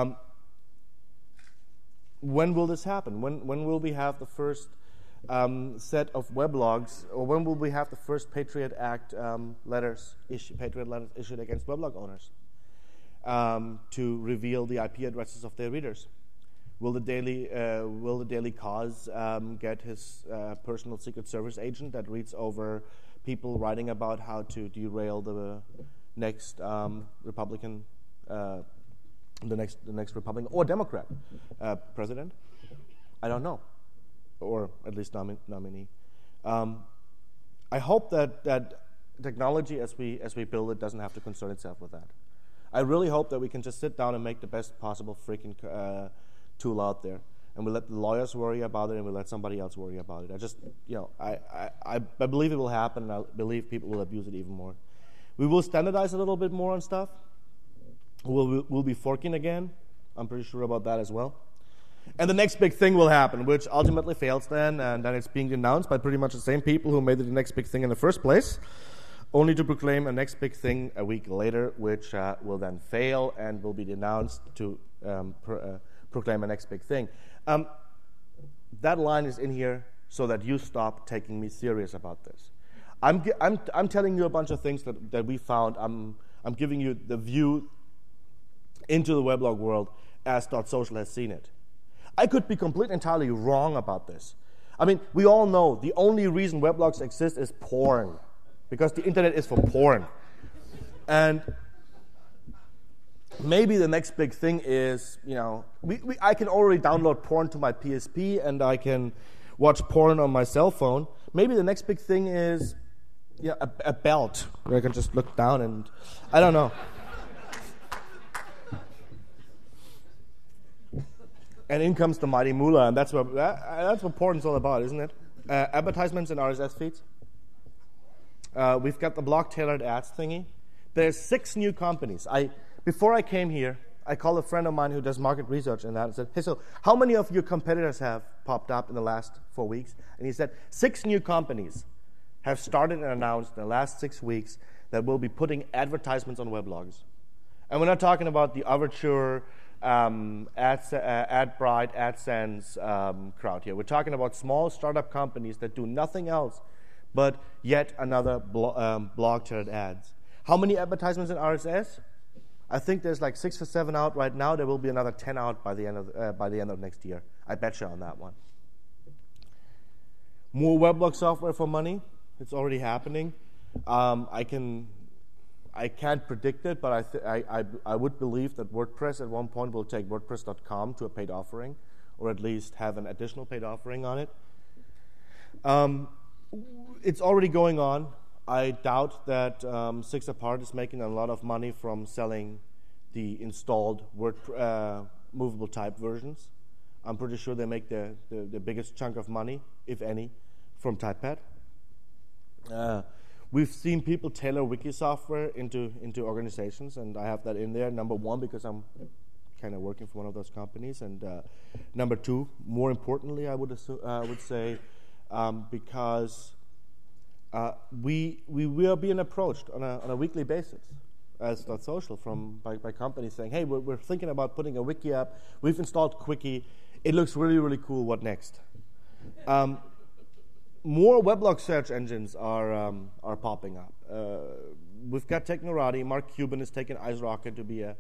[SPEAKER 2] when will this happen? When will we have the first set of weblogs, or when will we have the first Patriot Act letters issued against weblog owners to reveal the IP addresses of their readers? Will the Daily Cause get his personal Secret Service agent that reads over people writing about how to derail the next Republican, the next Republican or Democrat president? I don't know, or at least nominee. I hope that technology, as we build it, doesn't have to concern itself with that. I really hope that we can just sit down and make the best possible freaking tool out there, and we let the lawyers worry about it, and we let somebody else worry about it. I believe it will happen, and I believe people will abuse it even more. We will standardize a little bit more on stuff. We'll be forking again. I'm pretty sure about that as well. And the next big thing will happen, which ultimately fails then, and then it's being denounced by pretty much the same people who made it the next big thing in the first place, only to proclaim a next big thing a week later, which will then fail and will be denounced to proclaim a next big thing. That line is in here so that you stop taking me serious about this. I'm telling you a bunch of things that we found. I'm giving you the view into the weblog world as .social has seen it. I could be completely entirely wrong about this. I mean, we all know the only reason weblogs exist is porn, because the internet is for porn. And maybe the next big thing is, I can already download porn to my PSP and I can watch porn on my cell phone. Maybe the next big thing is a belt where I can just look down and, I don't know. And in comes the mighty moolah, and that's what porn's all about, isn't it? Advertisements and RSS feeds. We've got the block-tailored ads thingy. There's 6 new companies. Before I came here, I called a friend of mine who does market research and that and said, hey, so how many of your competitors have popped up in the last 4 weeks? And he said, 6 new companies have started and announced in the last 6 weeks that will be putting advertisements on weblogs. And we're not talking about the Overture, AdBright, AdSense crowd here. We're talking about small startup companies that do nothing else but yet another blog-tailored ads. How many advertisements in RSS? I think there's like 6 or 7 out right now. There will be another 10 out by the end of next year. I bet you on that one. More weblog software for money. It's already happening. I can't predict it, but I would believe that WordPress at one point will take WordPress.com to a paid offering, or at least have an additional paid offering on it. It's already going on. I doubt that 6apart is making a lot of money from selling the installed Word movable type versions. I'm pretty sure they make the biggest chunk of money, if any, from TypePad. We've seen people tailor wiki software into organizations, and I have that in there. Number one, because I'm kind of working for one of those companies, and number two, more importantly, I would say, because we are being approached on a weekly basis as .social by companies saying, hey, we're thinking about putting a wiki up. We've installed Quickie. It looks really, really cool. What next? More weblog search engines are popping up. We've got Technorati. Mark Cuban has taken IceRocket to be a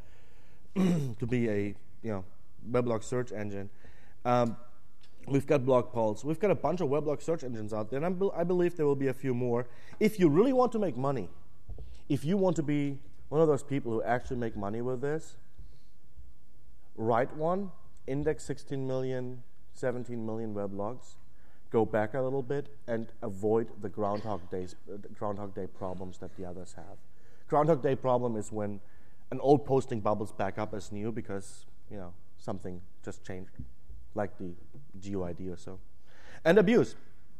[SPEAKER 2] weblog search engine. We've got BlogPulse. We've got a bunch of weblog search engines out there, and I believe there will be a few more. If you really want to make money, if you want to be one of those people who actually make money with this, write one, index 16 million, 17 million weblogs, go back a little bit, and avoid the Groundhog Day problems that the others have. Groundhog Day problem is when an old posting bubbles back up as new because something just changed, like the GUID or so. And abuse.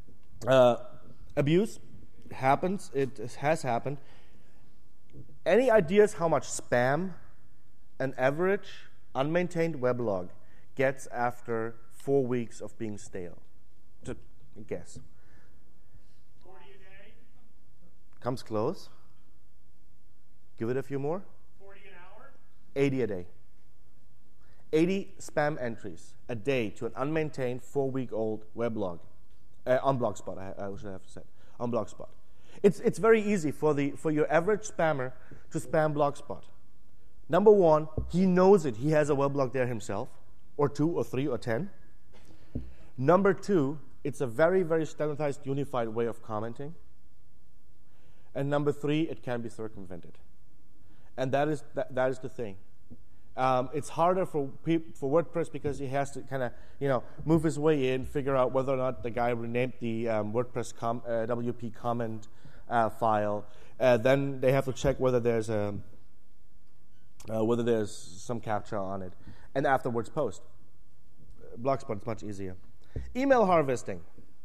[SPEAKER 2] Abuse happens. It has happened. Any ideas how much spam an average unmaintained weblog gets after 4 weeks of being stale? To guess.
[SPEAKER 3] 40 a day.
[SPEAKER 2] Comes close. Give it a few more.
[SPEAKER 3] 40 an hour.
[SPEAKER 2] 80 a day. 80 spam entries a day to an unmaintained 4-week-old weblog on Blogspot. I should have said on Blogspot. It's very easy for your average spammer to spam Blogspot. Number one, he knows it. He has a weblog there himself, or 2 or 3 or 10. Number two, it's a very, very standardized, unified way of commenting. And number three, it can be circumvented. And that is the thing. It's harder for WordPress because he has to kind of move his way in, figure out whether or not the guy renamed the WordPress WP comment file. Then they have to check whether there's some captcha on it, and afterwards post. Blogspot is much easier. Email harvesting.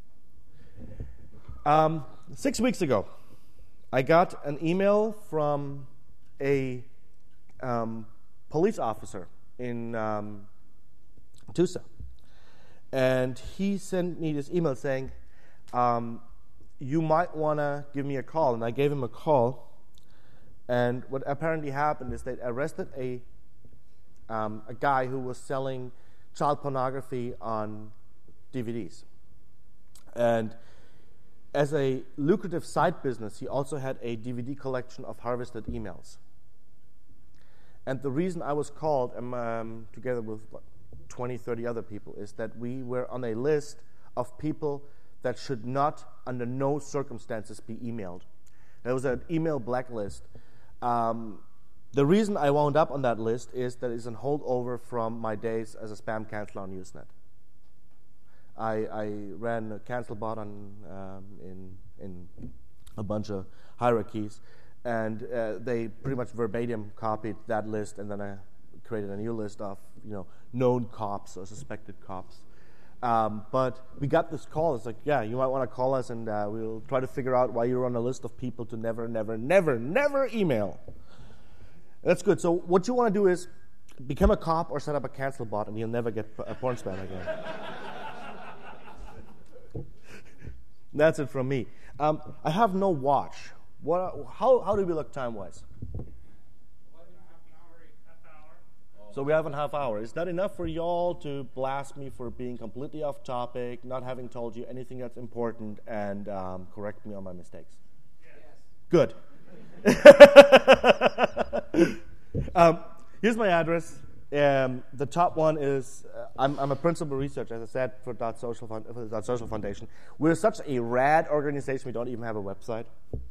[SPEAKER 2] 6 weeks ago, I got an email from a police officer in Tusa. And he sent me this email saying, you might want to give me a call. And I gave him a call. And what apparently happened is they arrested a guy who was selling child pornography on DVDs. And as a lucrative side business, he also had a DVD collection of harvested emails. And the reason I was called, together with 20, 30 other people, is that we were on a list of people that should not, under no circumstances, be emailed. There was an email blacklist. The reason I wound up on that list is that it's a holdover from my days as a spam canceller on Usenet. I ran a cancel bot in a bunch of hierarchies, and they pretty much verbatim copied that list, and then I created a new list of known cops or suspected cops. But we got this call. It's like, yeah, you might want to call us, and we'll try to figure out why you're on a list of people to never, never, never, never email. That's good. So what you want to do is become a cop or set up a cancel bot, and you'll never get a porn spam again. That's it from me. I have no watch. How do we look time-wise?
[SPEAKER 3] 11 half hour.
[SPEAKER 2] So we have a half hour. Is that enough for y'all to blast me for being completely off topic, not having told you anything that's important, and correct me on my mistakes?
[SPEAKER 3] Yes.
[SPEAKER 2] Good. Here's my address. The top one is, I'm a principal researcher, as I said, for the .social Foundation. We're such a rad organization, we don't even have a website.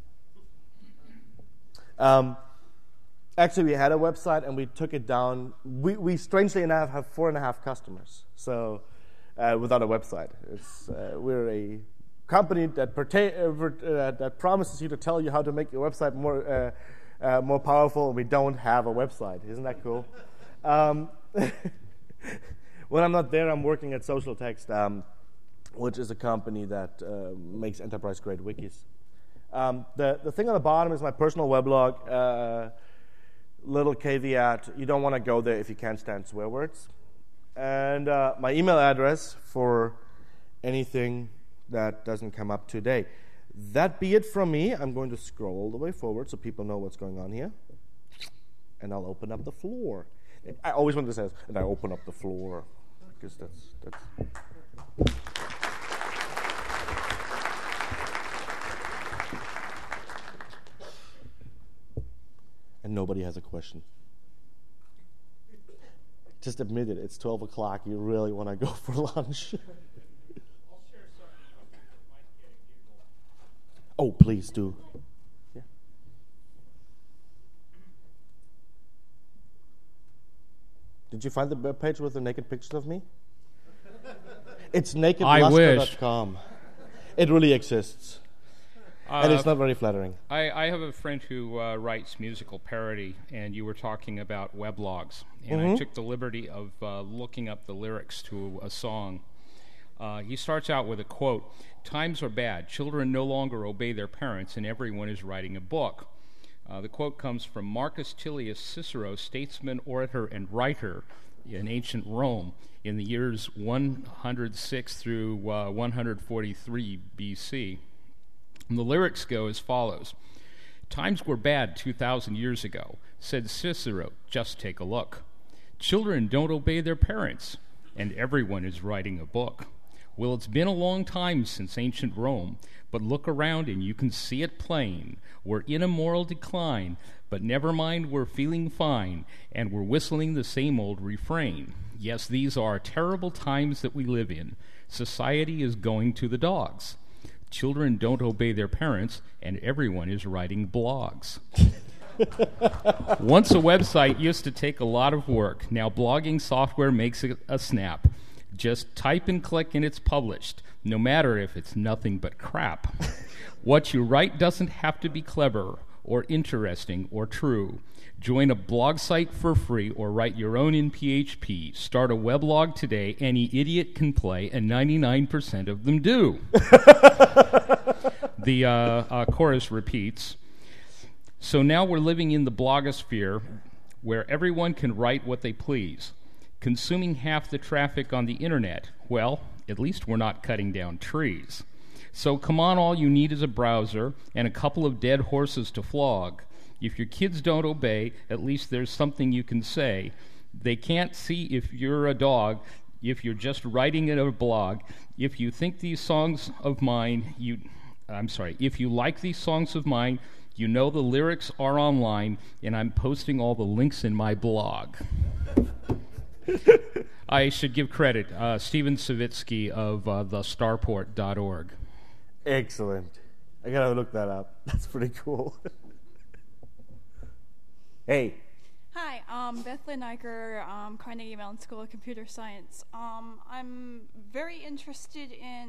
[SPEAKER 2] Actually, we had a website, and we took it down. We strangely enough, have 4.5 customers, so without a website. We're a company that promises you to tell you how to make your website more powerful, and we don't have a website. Isn't that cool? When I'm not there, I'm working at Social Text, which is a company that makes enterprise-grade wikis. The thing on the bottom is my personal weblog. Little caveat, you don't want to go there if you can't stand swear words. And my email address for anything that doesn't come up today. That be it from me. I'm going to scroll all the way forward so people know what's going on here. And I'll open up the floor. I always want to say, and I open up the floor, because that's. And nobody has a question. Just admit it. It's 12 o'clock. You really want to go for lunch.
[SPEAKER 3] I'll share something else that might get a giggle.
[SPEAKER 2] Oh, please do. Yeah. Did you find the web page with the naked pictures of me? It's nakedluster.com. It really exists. And it's not very flattering.
[SPEAKER 4] I have a friend who writes musical parody, and you were talking about weblogs. And I took the liberty of looking up the lyrics to a song. He starts out with a quote, "Times are bad. Children no longer obey their parents, and everyone is writing a book." The quote comes from Marcus Tullius Cicero, statesman, orator, and writer in ancient Rome in the years 106 through 143 BC. And the lyrics go as follows. "Times were bad 2,000 years ago, said Cicero, just take a look. Children don't obey their parents, and everyone is writing a book. Well, it's been a long time since ancient Rome, but look around and you can see it plain. We're in a moral decline, but never mind, we're feeling fine, and we're whistling the same old refrain. Yes, these are terrible times that we live in. Society is going to the dogs. Children don't obey their parents, and everyone is writing blogs." Once a website used to take a lot of work. Now blogging software makes it a snap. Just type and click and it's published, no matter if it's nothing but crap. What you write doesn't have to be clever or interesting or true. Join a blog site for free or write your own in PHP. Start a weblog today. Any idiot can play, and 99% of them do. The chorus repeats. So now we're living in the blogosphere where everyone can write what they please, consuming half the traffic on the internet. Well, at least we're not cutting down trees. So come on, all you need is a browser and a couple of dead horses to flog. If your kids don't obey, at least there's something you can say. They can't see if you're a dog, if you're just writing in a blog. If you think these songs of mine, if you like these songs of mine, you know the lyrics are online, and I'm posting all the links in my blog. I should give credit, Steven Savitsky of thestarport.org.
[SPEAKER 2] Excellent. I gotta look that up. That's pretty cool. Hey.
[SPEAKER 5] Hi, Bethlyn Eicher, Carnegie Mellon School of Computer Science. I'm very interested in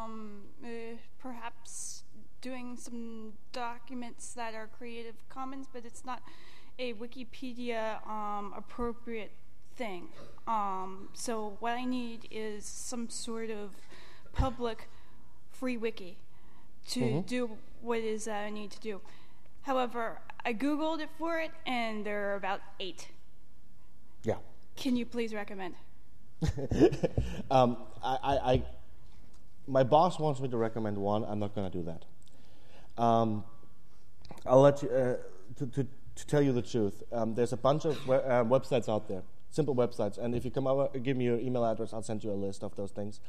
[SPEAKER 5] perhaps doing some documents that are Creative Commons, but it's not a Wikipedia appropriate thing. So what I need is some sort of public free wiki to do what it is that I need to do. However, I Googled it for it, and there are about 8.
[SPEAKER 2] Yeah.
[SPEAKER 5] Can you please recommend?
[SPEAKER 2] My boss wants me to recommend one. I'm not going to do that. I'll let you, to tell you the truth, there's a bunch of websites out there, simple websites, and if you come over, give me your email address, I'll send you a list of those things.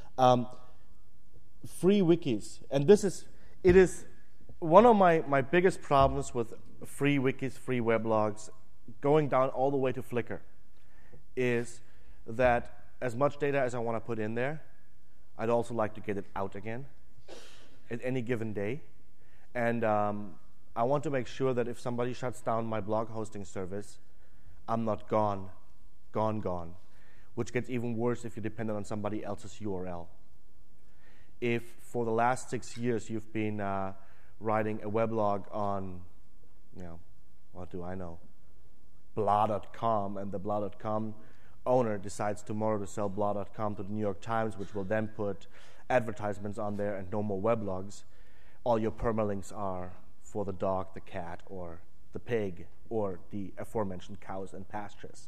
[SPEAKER 2] Free wikis, and it is one of my biggest problems with free wikis, free weblogs, going down all the way to Flickr, is that as much data as I want to put in there, I'd also like to get it out again at any given day. And I want to make sure that if somebody shuts down my blog hosting service, I'm not gone, which gets even worse if you're dependent on somebody else's URL. If for the last 6 years you've been writing a weblog on, what do I know, blah.com, and the blah.com owner decides tomorrow to sell blah.com to the New York Times, which will then put advertisements on there and no more weblogs, all your permalinks are for the dog, the cat, or the pig, or the aforementioned cows and pastures.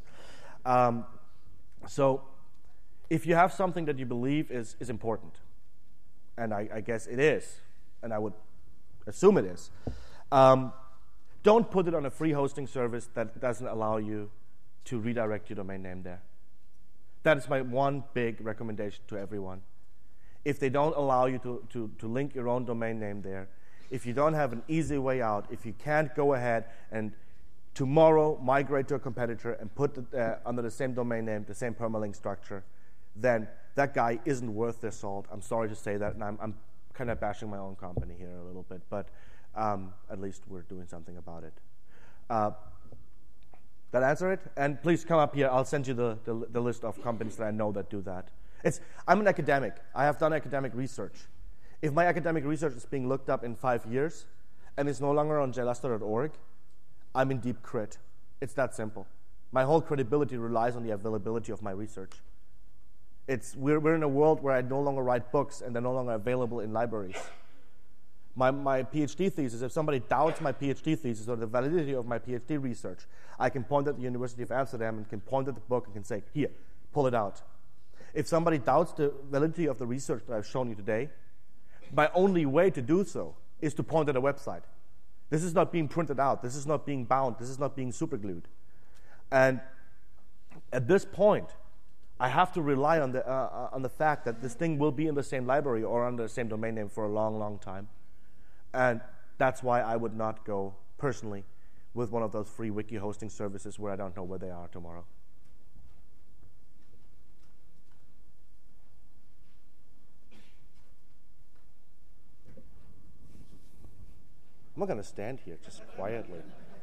[SPEAKER 2] So if you have something that you believe is important, and I guess it is, and I would assume it is, don't put it on a free hosting service that doesn't allow you to redirect your domain name there. That is my one big recommendation to everyone. If they don't allow you to link your own domain name there, if you don't have an easy way out, if you can't go ahead and tomorrow migrate to a competitor and put it under the same domain name, the same permalink structure, then that guy isn't worth their salt. I'm sorry to say that, and I'm kind of bashing my own company here a little bit, but at least we're doing something about it. That answer it? And please come up here. I'll send you the list of companies that I know that do that. I'm an academic. I have done academic research. If my academic research is being looked up in 5 years and it's no longer on jluster.org, I'm in deep crit. It's that simple. My whole credibility relies on the availability of my research. We're in a world where I no longer write books and they're no longer available in libraries. My PhD thesis, if somebody doubts my PhD thesis or the validity of my PhD research, I can point at the University of Amsterdam and can point at the book and can say, here, pull it out. If somebody doubts the validity of the research that I've shown you today, my only way to do so is to point at a website. This is not being printed out. This is not being bound. This is not being superglued. And at this point, I have to rely on the fact that this thing will be in the same library or under the same domain name for a long, long time. And that's why I would not go personally with one of those free wiki hosting services where I don't know where they are tomorrow. I'm not going to stand here just quietly.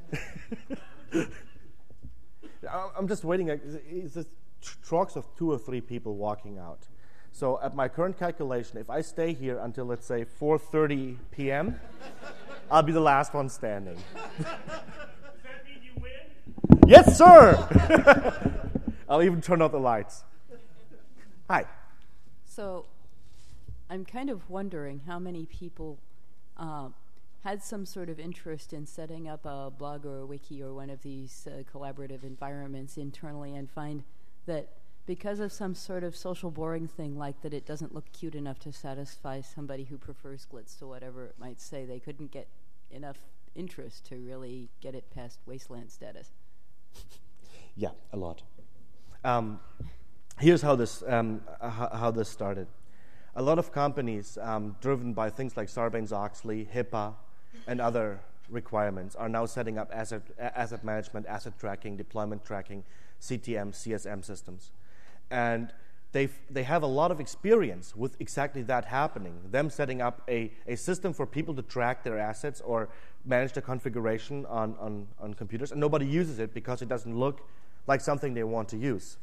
[SPEAKER 2] I'm just waiting. It's just trucks of 2 or 3 people walking out. So at my current calculation, if I stay here until, let's say, 4:30 p.m., I'll be the last one standing.
[SPEAKER 3] Does that mean you win?
[SPEAKER 2] Yes, sir! I'll even turn out the lights. Hi.
[SPEAKER 6] So I'm kind of wondering how many people had some sort of interest in setting up a blog or a wiki or one of these collaborative environments internally and find that because of some sort of social boring thing like that it doesn't look cute enough to satisfy somebody who prefers glitz to whatever it might say, they couldn't get enough interest to really get it past wasteland status.
[SPEAKER 2] Yeah, a lot. Here's how this started. A lot of companies, driven by things like Sarbanes-Oxley, HIPAA, and other requirements, are now setting up asset management, asset tracking, deployment tracking, CTM, CSM systems. And they have a lot of experience with exactly that happening, them setting up a system for people to track their assets or manage the configuration on computers, and nobody uses it because it doesn't look like something they want to use.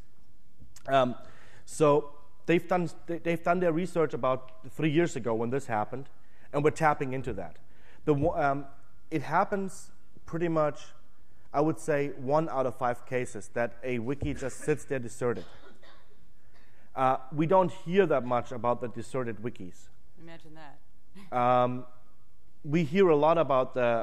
[SPEAKER 2] So they've done their research about 3 years ago when this happened, and we're tapping into that. It happens pretty much, I would say, 1 out of 5 cases that a wiki just sits there deserted. We don't hear that much about the deserted wikis.
[SPEAKER 6] Imagine that.
[SPEAKER 2] We hear a lot about the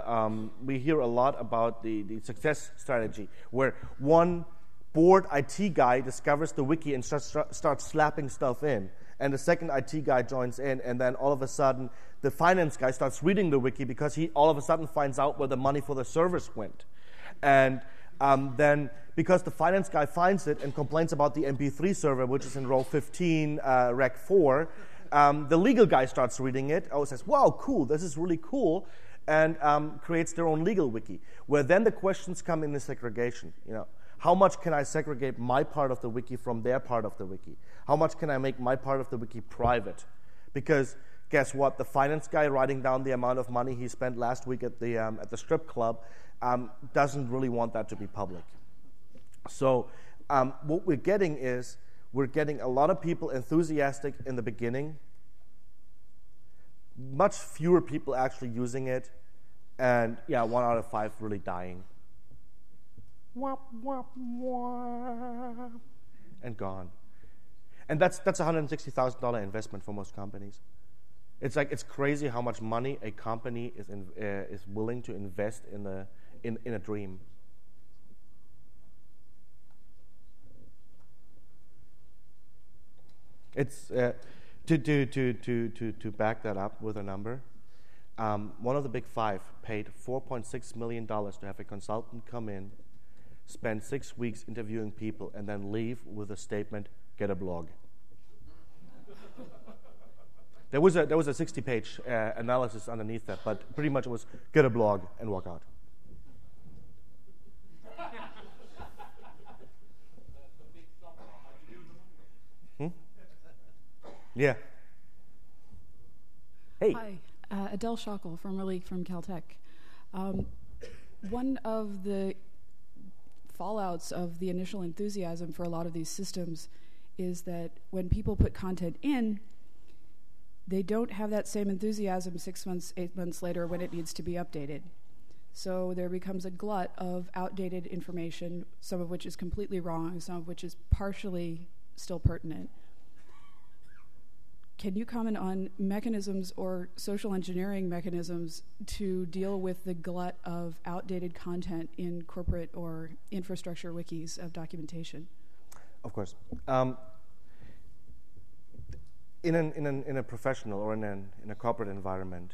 [SPEAKER 2] success strategy, where one bored IT guy discovers the wiki and starts slapping stuff in, and the second IT guy joins in, and then all of a sudden the finance guy starts reading the wiki because he all of a sudden finds out where the money for the servers went, and then because the finance guy finds it and complains about the MP3 server, which is in row 15, rec 4, the legal guy starts reading it, says, wow, cool, this is really cool, and creates their own legal wiki, where then the questions come in the segregation. How much can I segregate my part of the wiki from their part of the wiki? How much can I make my part of the wiki private? Because guess what? The finance guy writing down the amount of money he spent last week at the strip club doesn't really want that to be public. So what we're getting is we're getting a lot of people enthusiastic in the beginning, much fewer people actually using it, and 1 out of 5 really dying. wop, wop, wop, and gone. And that's $160,000 investment for most companies. It's crazy how much money a company is willing to invest in a dream. It's to back that up with a number. One of the big five paid $4.6 million to have a consultant come in, spend 6 weeks interviewing people, and then leave with a statement, get a blog. There was a 60-page analysis underneath that, but pretty much it was get a blog and walk out. Yeah. Hey.
[SPEAKER 7] Hi, Adele Schockel, formerly from Caltech. One of the fallouts of the initial enthusiasm for a lot of these systems is that when people put content in, they don't have that same enthusiasm 6 months, 8 months later when it needs to be updated. So there becomes a glut of outdated information, some of which is completely wrong, some of which is partially still pertinent. Can you comment on mechanisms or social engineering mechanisms to deal with the glut of outdated content in corporate or infrastructure wikis of documentation?
[SPEAKER 2] Of course. In a professional or in a corporate environment,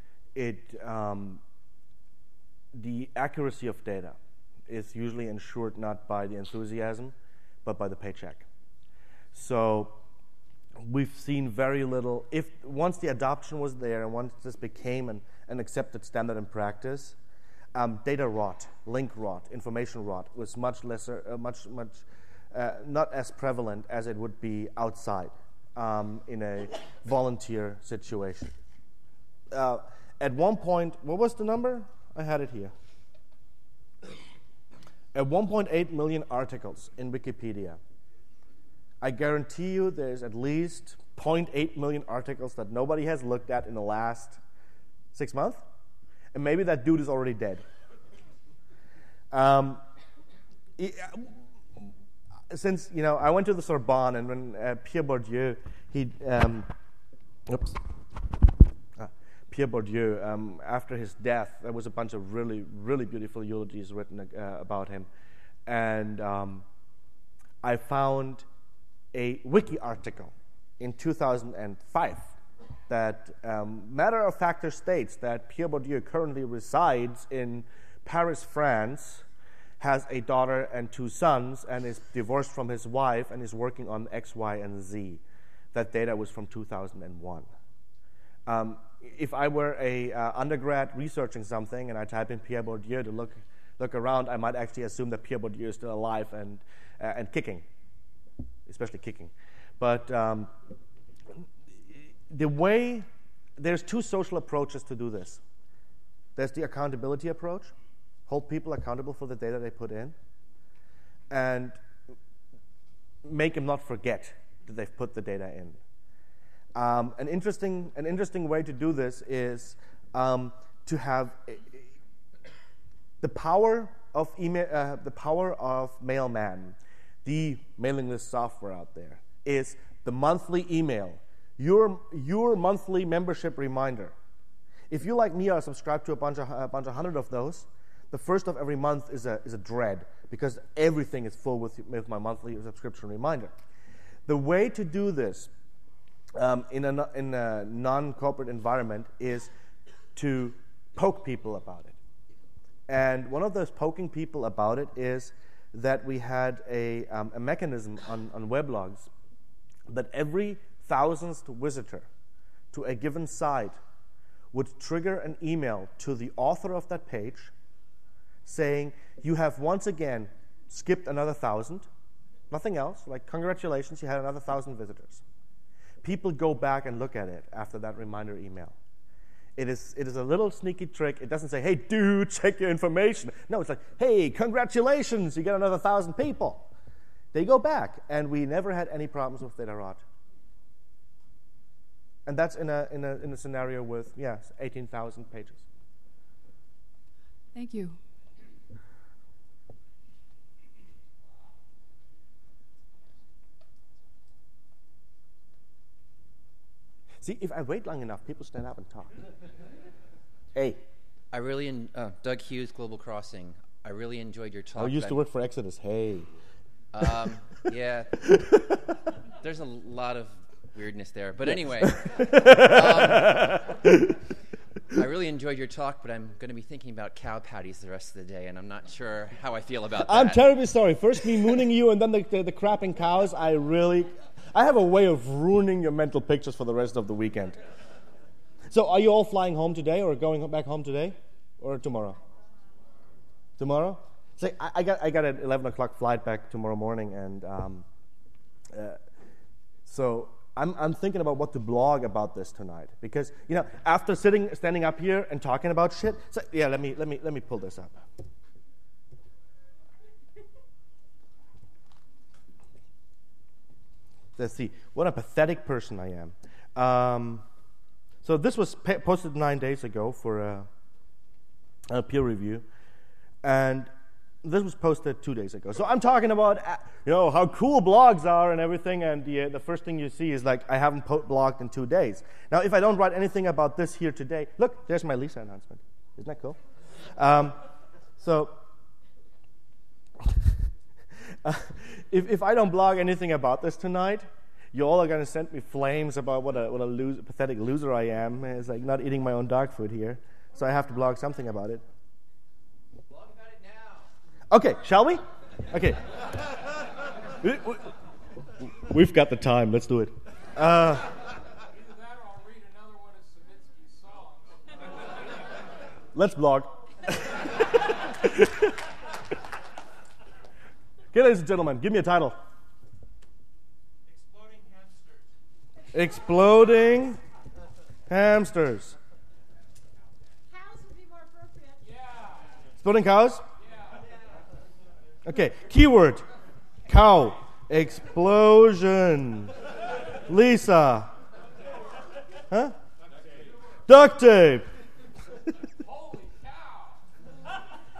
[SPEAKER 2] the accuracy of data is usually ensured not by the enthusiasm, but by the paycheck. So we've seen very little. Once the adoption was there and once this became an accepted standard in practice, data rot, link rot, information rot was much lesser, not as prevalent as it would be outside in a volunteer situation. At one point, what was the number? I had it here. At 1.8 million articles in Wikipedia. I guarantee you there's at least 0.8 million articles that nobody has looked at in the last 6 months. And maybe that dude is already dead. Since, I went to the Sorbonne, and when Pierre Bourdieu, Pierre Bourdieu, after his death, there was a bunch of really, really beautiful eulogies written about him. And I found a wiki article in 2005 that matter of fact states that Pierre Bourdieu currently resides in Paris, France, has a daughter and 2 sons, and is divorced from his wife and is working on X, Y, and Z. That data was from 2001. If I were a undergrad researching something and I type in Pierre Bourdieu to look around, I might actually assume that Pierre Bourdieu is still alive and kicking, especially kicking. But there's 2 social approaches to do this. There's the accountability approach, hold people accountable for the data they put in, and make them not forget that they've put the data in. An interesting way to do this is to have the power of email, the power of Mailman, the mailing list software out there, is the monthly email, your monthly membership reminder. If you, like me, are subscribed to a bunch of 100 of those, the first of every month is a dread because everything is full with my monthly subscription reminder. The way to do this in a non-corporate environment is to poke people about it. And one of those poking people about it is that we had a mechanism on weblogs that every 1,000th visitor to a given site would trigger an email to the author of that page saying, you have once again skipped another 1,000, nothing else, like congratulations, you had another 1,000 visitors. People go back and look at it after that reminder email. It is a little sneaky trick. It doesn't say, hey, dude, check your information. No, it's like, hey, congratulations, you get another 1,000 people. They go back, and we never had any problems with data rot. And that's in a scenario with 18,000 pages.
[SPEAKER 7] Thank you.
[SPEAKER 2] See, if I wait long enough, people stand up and talk. Hey.
[SPEAKER 8] I really, Doug Hughes, Global Crossing. I really enjoyed your talk.
[SPEAKER 2] I used to work for Exodus. Hey.
[SPEAKER 8] Yeah. There's a lot of weirdness there. But anyway, I really enjoyed your talk, but I'm going to be thinking about cow patties the rest of the day, and I'm not sure how I feel about that.
[SPEAKER 2] I'm terribly sorry. First me mooning you, and then the crapping cows. I have a way of ruining your mental pictures for the rest of the weekend. So are you all flying home today, or going back home today, or tomorrow? Tomorrow? So I got an 11 o'clock flight back tomorrow morning, and so I'm thinking about what to blog about this tonight, because after standing up here and talking about shit. So yeah, let me pull this up. Let's see what a pathetic person I am. So this was posted 9 days ago for a peer review, and this was posted 2 days ago. So I'm talking about how cool blogs are and everything, and the first thing you see is like, I haven't blogged in 2 days. Now, if I don't write anything about this here today, look, there's my Lisa announcement. Isn't that cool? If I don't blog anything about this tonight, you all are going to send me flames about what a pathetic loser I am. It's like not eating my own dog food here. So I have to blog something about it.
[SPEAKER 8] Blog about it now.
[SPEAKER 2] Okay, shall we? Okay. We've got the time. Let's do it.
[SPEAKER 3] Either that or I'll read another one of Savitsky's songs.
[SPEAKER 2] Let's blog. Okay, ladies and gentlemen, give me a title. Exploding hamsters.
[SPEAKER 9] Cows would be more appropriate.
[SPEAKER 3] Yeah.
[SPEAKER 2] Exploding cows?
[SPEAKER 3] Yeah.
[SPEAKER 2] Okay, keyword. Cow. Explosion. Lisa. Huh? Duct tape.
[SPEAKER 3] Holy cow.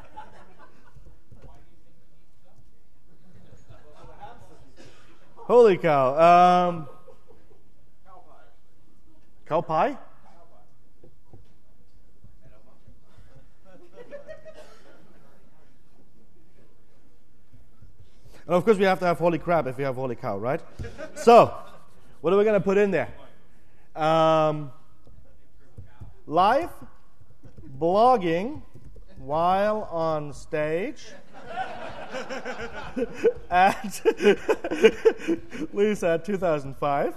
[SPEAKER 2] Holy cow. Cow pie? And of course we have to have holy crap if we have holy cow, right? So, what are we going to put in there? Live blogging while on stage at Lisa 2005.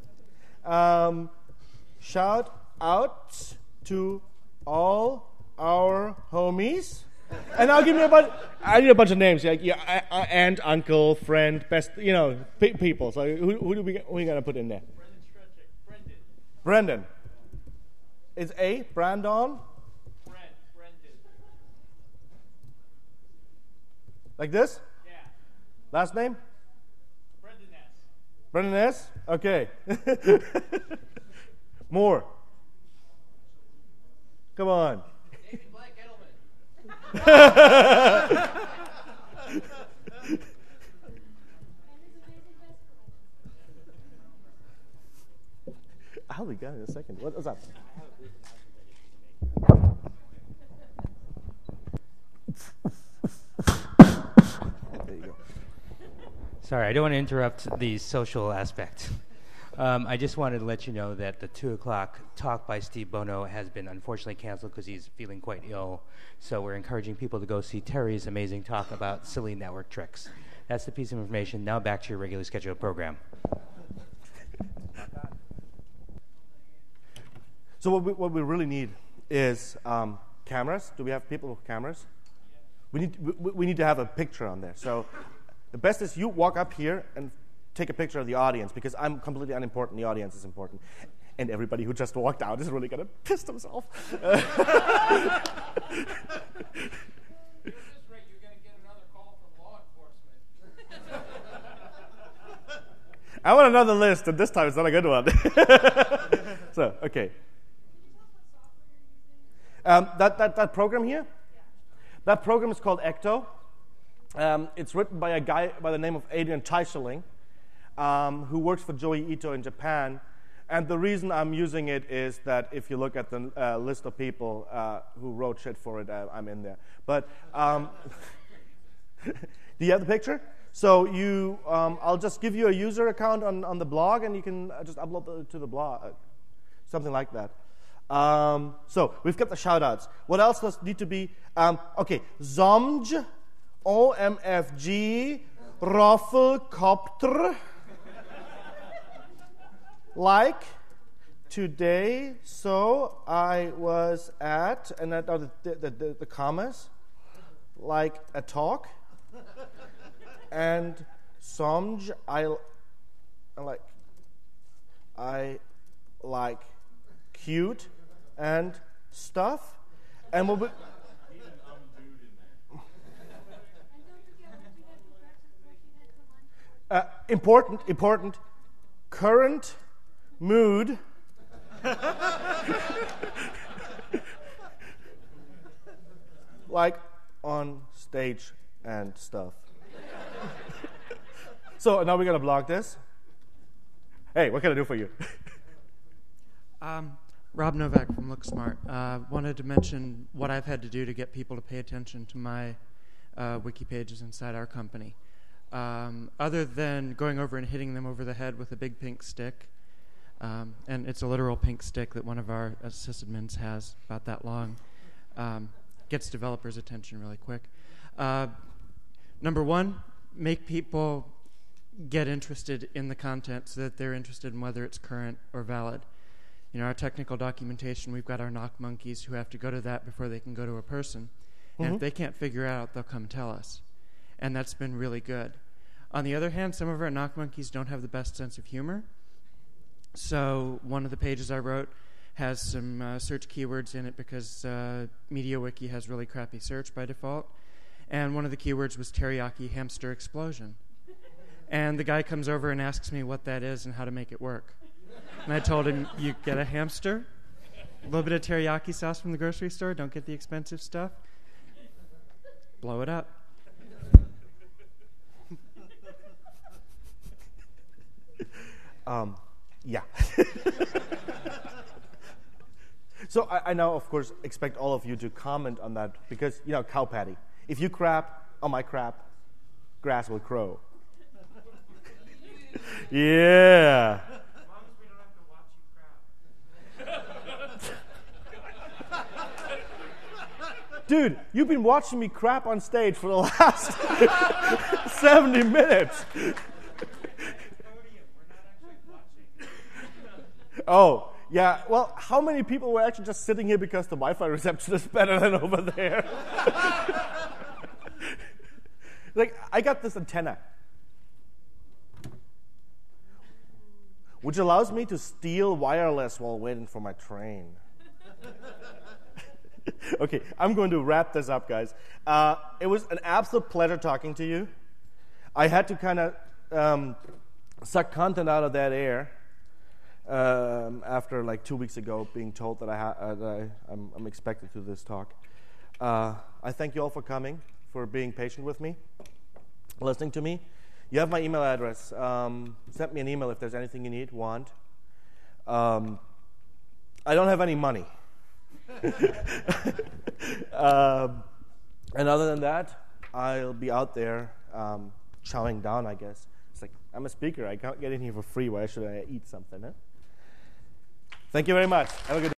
[SPEAKER 2] Shout out to all our homies. And I'll give you I need a bunch of names, like aunt, uncle, friend, best, people. So who are we going to put in there? Brendan. Is A, Brandon?
[SPEAKER 3] Brendan.
[SPEAKER 2] Like this?
[SPEAKER 3] Yeah.
[SPEAKER 2] Last name?
[SPEAKER 3] Brendan S.
[SPEAKER 2] Brendan S? Okay. More. Come on.
[SPEAKER 8] David Black Edelman.
[SPEAKER 2] I'll be gone in a second. What was that? There you go.
[SPEAKER 1] Sorry, I don't want to interrupt the social aspect. I just wanted to let you know that the 2 o'clock talk by Steve Bono has been unfortunately canceled because he's feeling quite ill. So we're encouraging people to go see Terry's amazing talk about silly network tricks. That's the piece of information. Now back to your regularly scheduled program.
[SPEAKER 2] So what we really need is cameras. Do we have people with cameras? We need to have a picture on there. So the best is you walk up here and take a picture of the audience, because I'm completely unimportant. The audience is important. And everybody who just walked out is really going to piss themselves.
[SPEAKER 3] At this rate, you're going to get another call from law enforcement.
[SPEAKER 2] I want another list, and this time it's not a good one. So, okay. That program here? That program is called Ecto. It's written by a guy by the name of Adrian Teisseling, who works for Joey Ito in Japan. And the reason I'm using it is that if you look at the list of people who wrote shit for it, I'm in there. But do you have the picture? So I'll just give you a user account on the blog, and you can just upload it to the blog, something like that. So we've got the shout-outs. What else does need to be? Okay, Zomj, OMFG, Roffelkopter. Like today, so I was at, and that are the commas, like a talk, and Somj, I like cute and stuff, and we'll be. Important, current mood. Like on stage and stuff. So now we're going to block this. Hey, what can I do for you?
[SPEAKER 10] Rob Novak from LookSmart. Wanted to mention what I've had to do to get people to pay attention to my wiki pages inside our company. Other than going over and hitting them over the head with a big pink stick, and it's a literal pink stick that one of our sysadmins has about that long, gets developers' attention really quick. Number one, make people get interested in the content so that they're interested in whether it's current or valid. You know, our technical documentation, we've got our knock monkeys who have to go to that before they can go to a person. Mm-hmm. And if they can't figure it out, they'll come tell us. And that's been really good. On the other hand, some of our knock monkeys don't have the best sense of humor. So one of the pages I wrote has some search keywords in it because MediaWiki has really crappy search by default. And one of the keywords was teriyaki hamster explosion. And the guy comes over and asks me what that is and how to make it work. And I told him, you get a hamster, a little bit of teriyaki sauce from the grocery store, don't get the expensive stuff, blow it up.
[SPEAKER 2] Yeah. So I now, of course, expect all of you to comment on that because, you know, cow patty. If you crap on my crap, grass will grow. Yeah. Dude, you've been watching me crap on stage for the last 70 minutes. Oh, yeah. Well, how many people were actually just sitting here because the Wi-Fi reception is better than over there? Like, I got this antenna, which allows me to steal wireless while waiting for my train. Okay, I'm going to wrap this up, guys. It was an absolute pleasure talking to you. I had to kind of suck content out of that air after like 2 weeks ago being told that I'm expected to this talk. I thank you all for coming, for being patient with me, listening to me. You have my email address. Send me an email if there's anything you want. I don't have any money. And other than that, I'll be out there chowing down, I guess. It's like, I'm a speaker. I can't get in here for free. Why should I eat something? Thank you very much. Have a good day.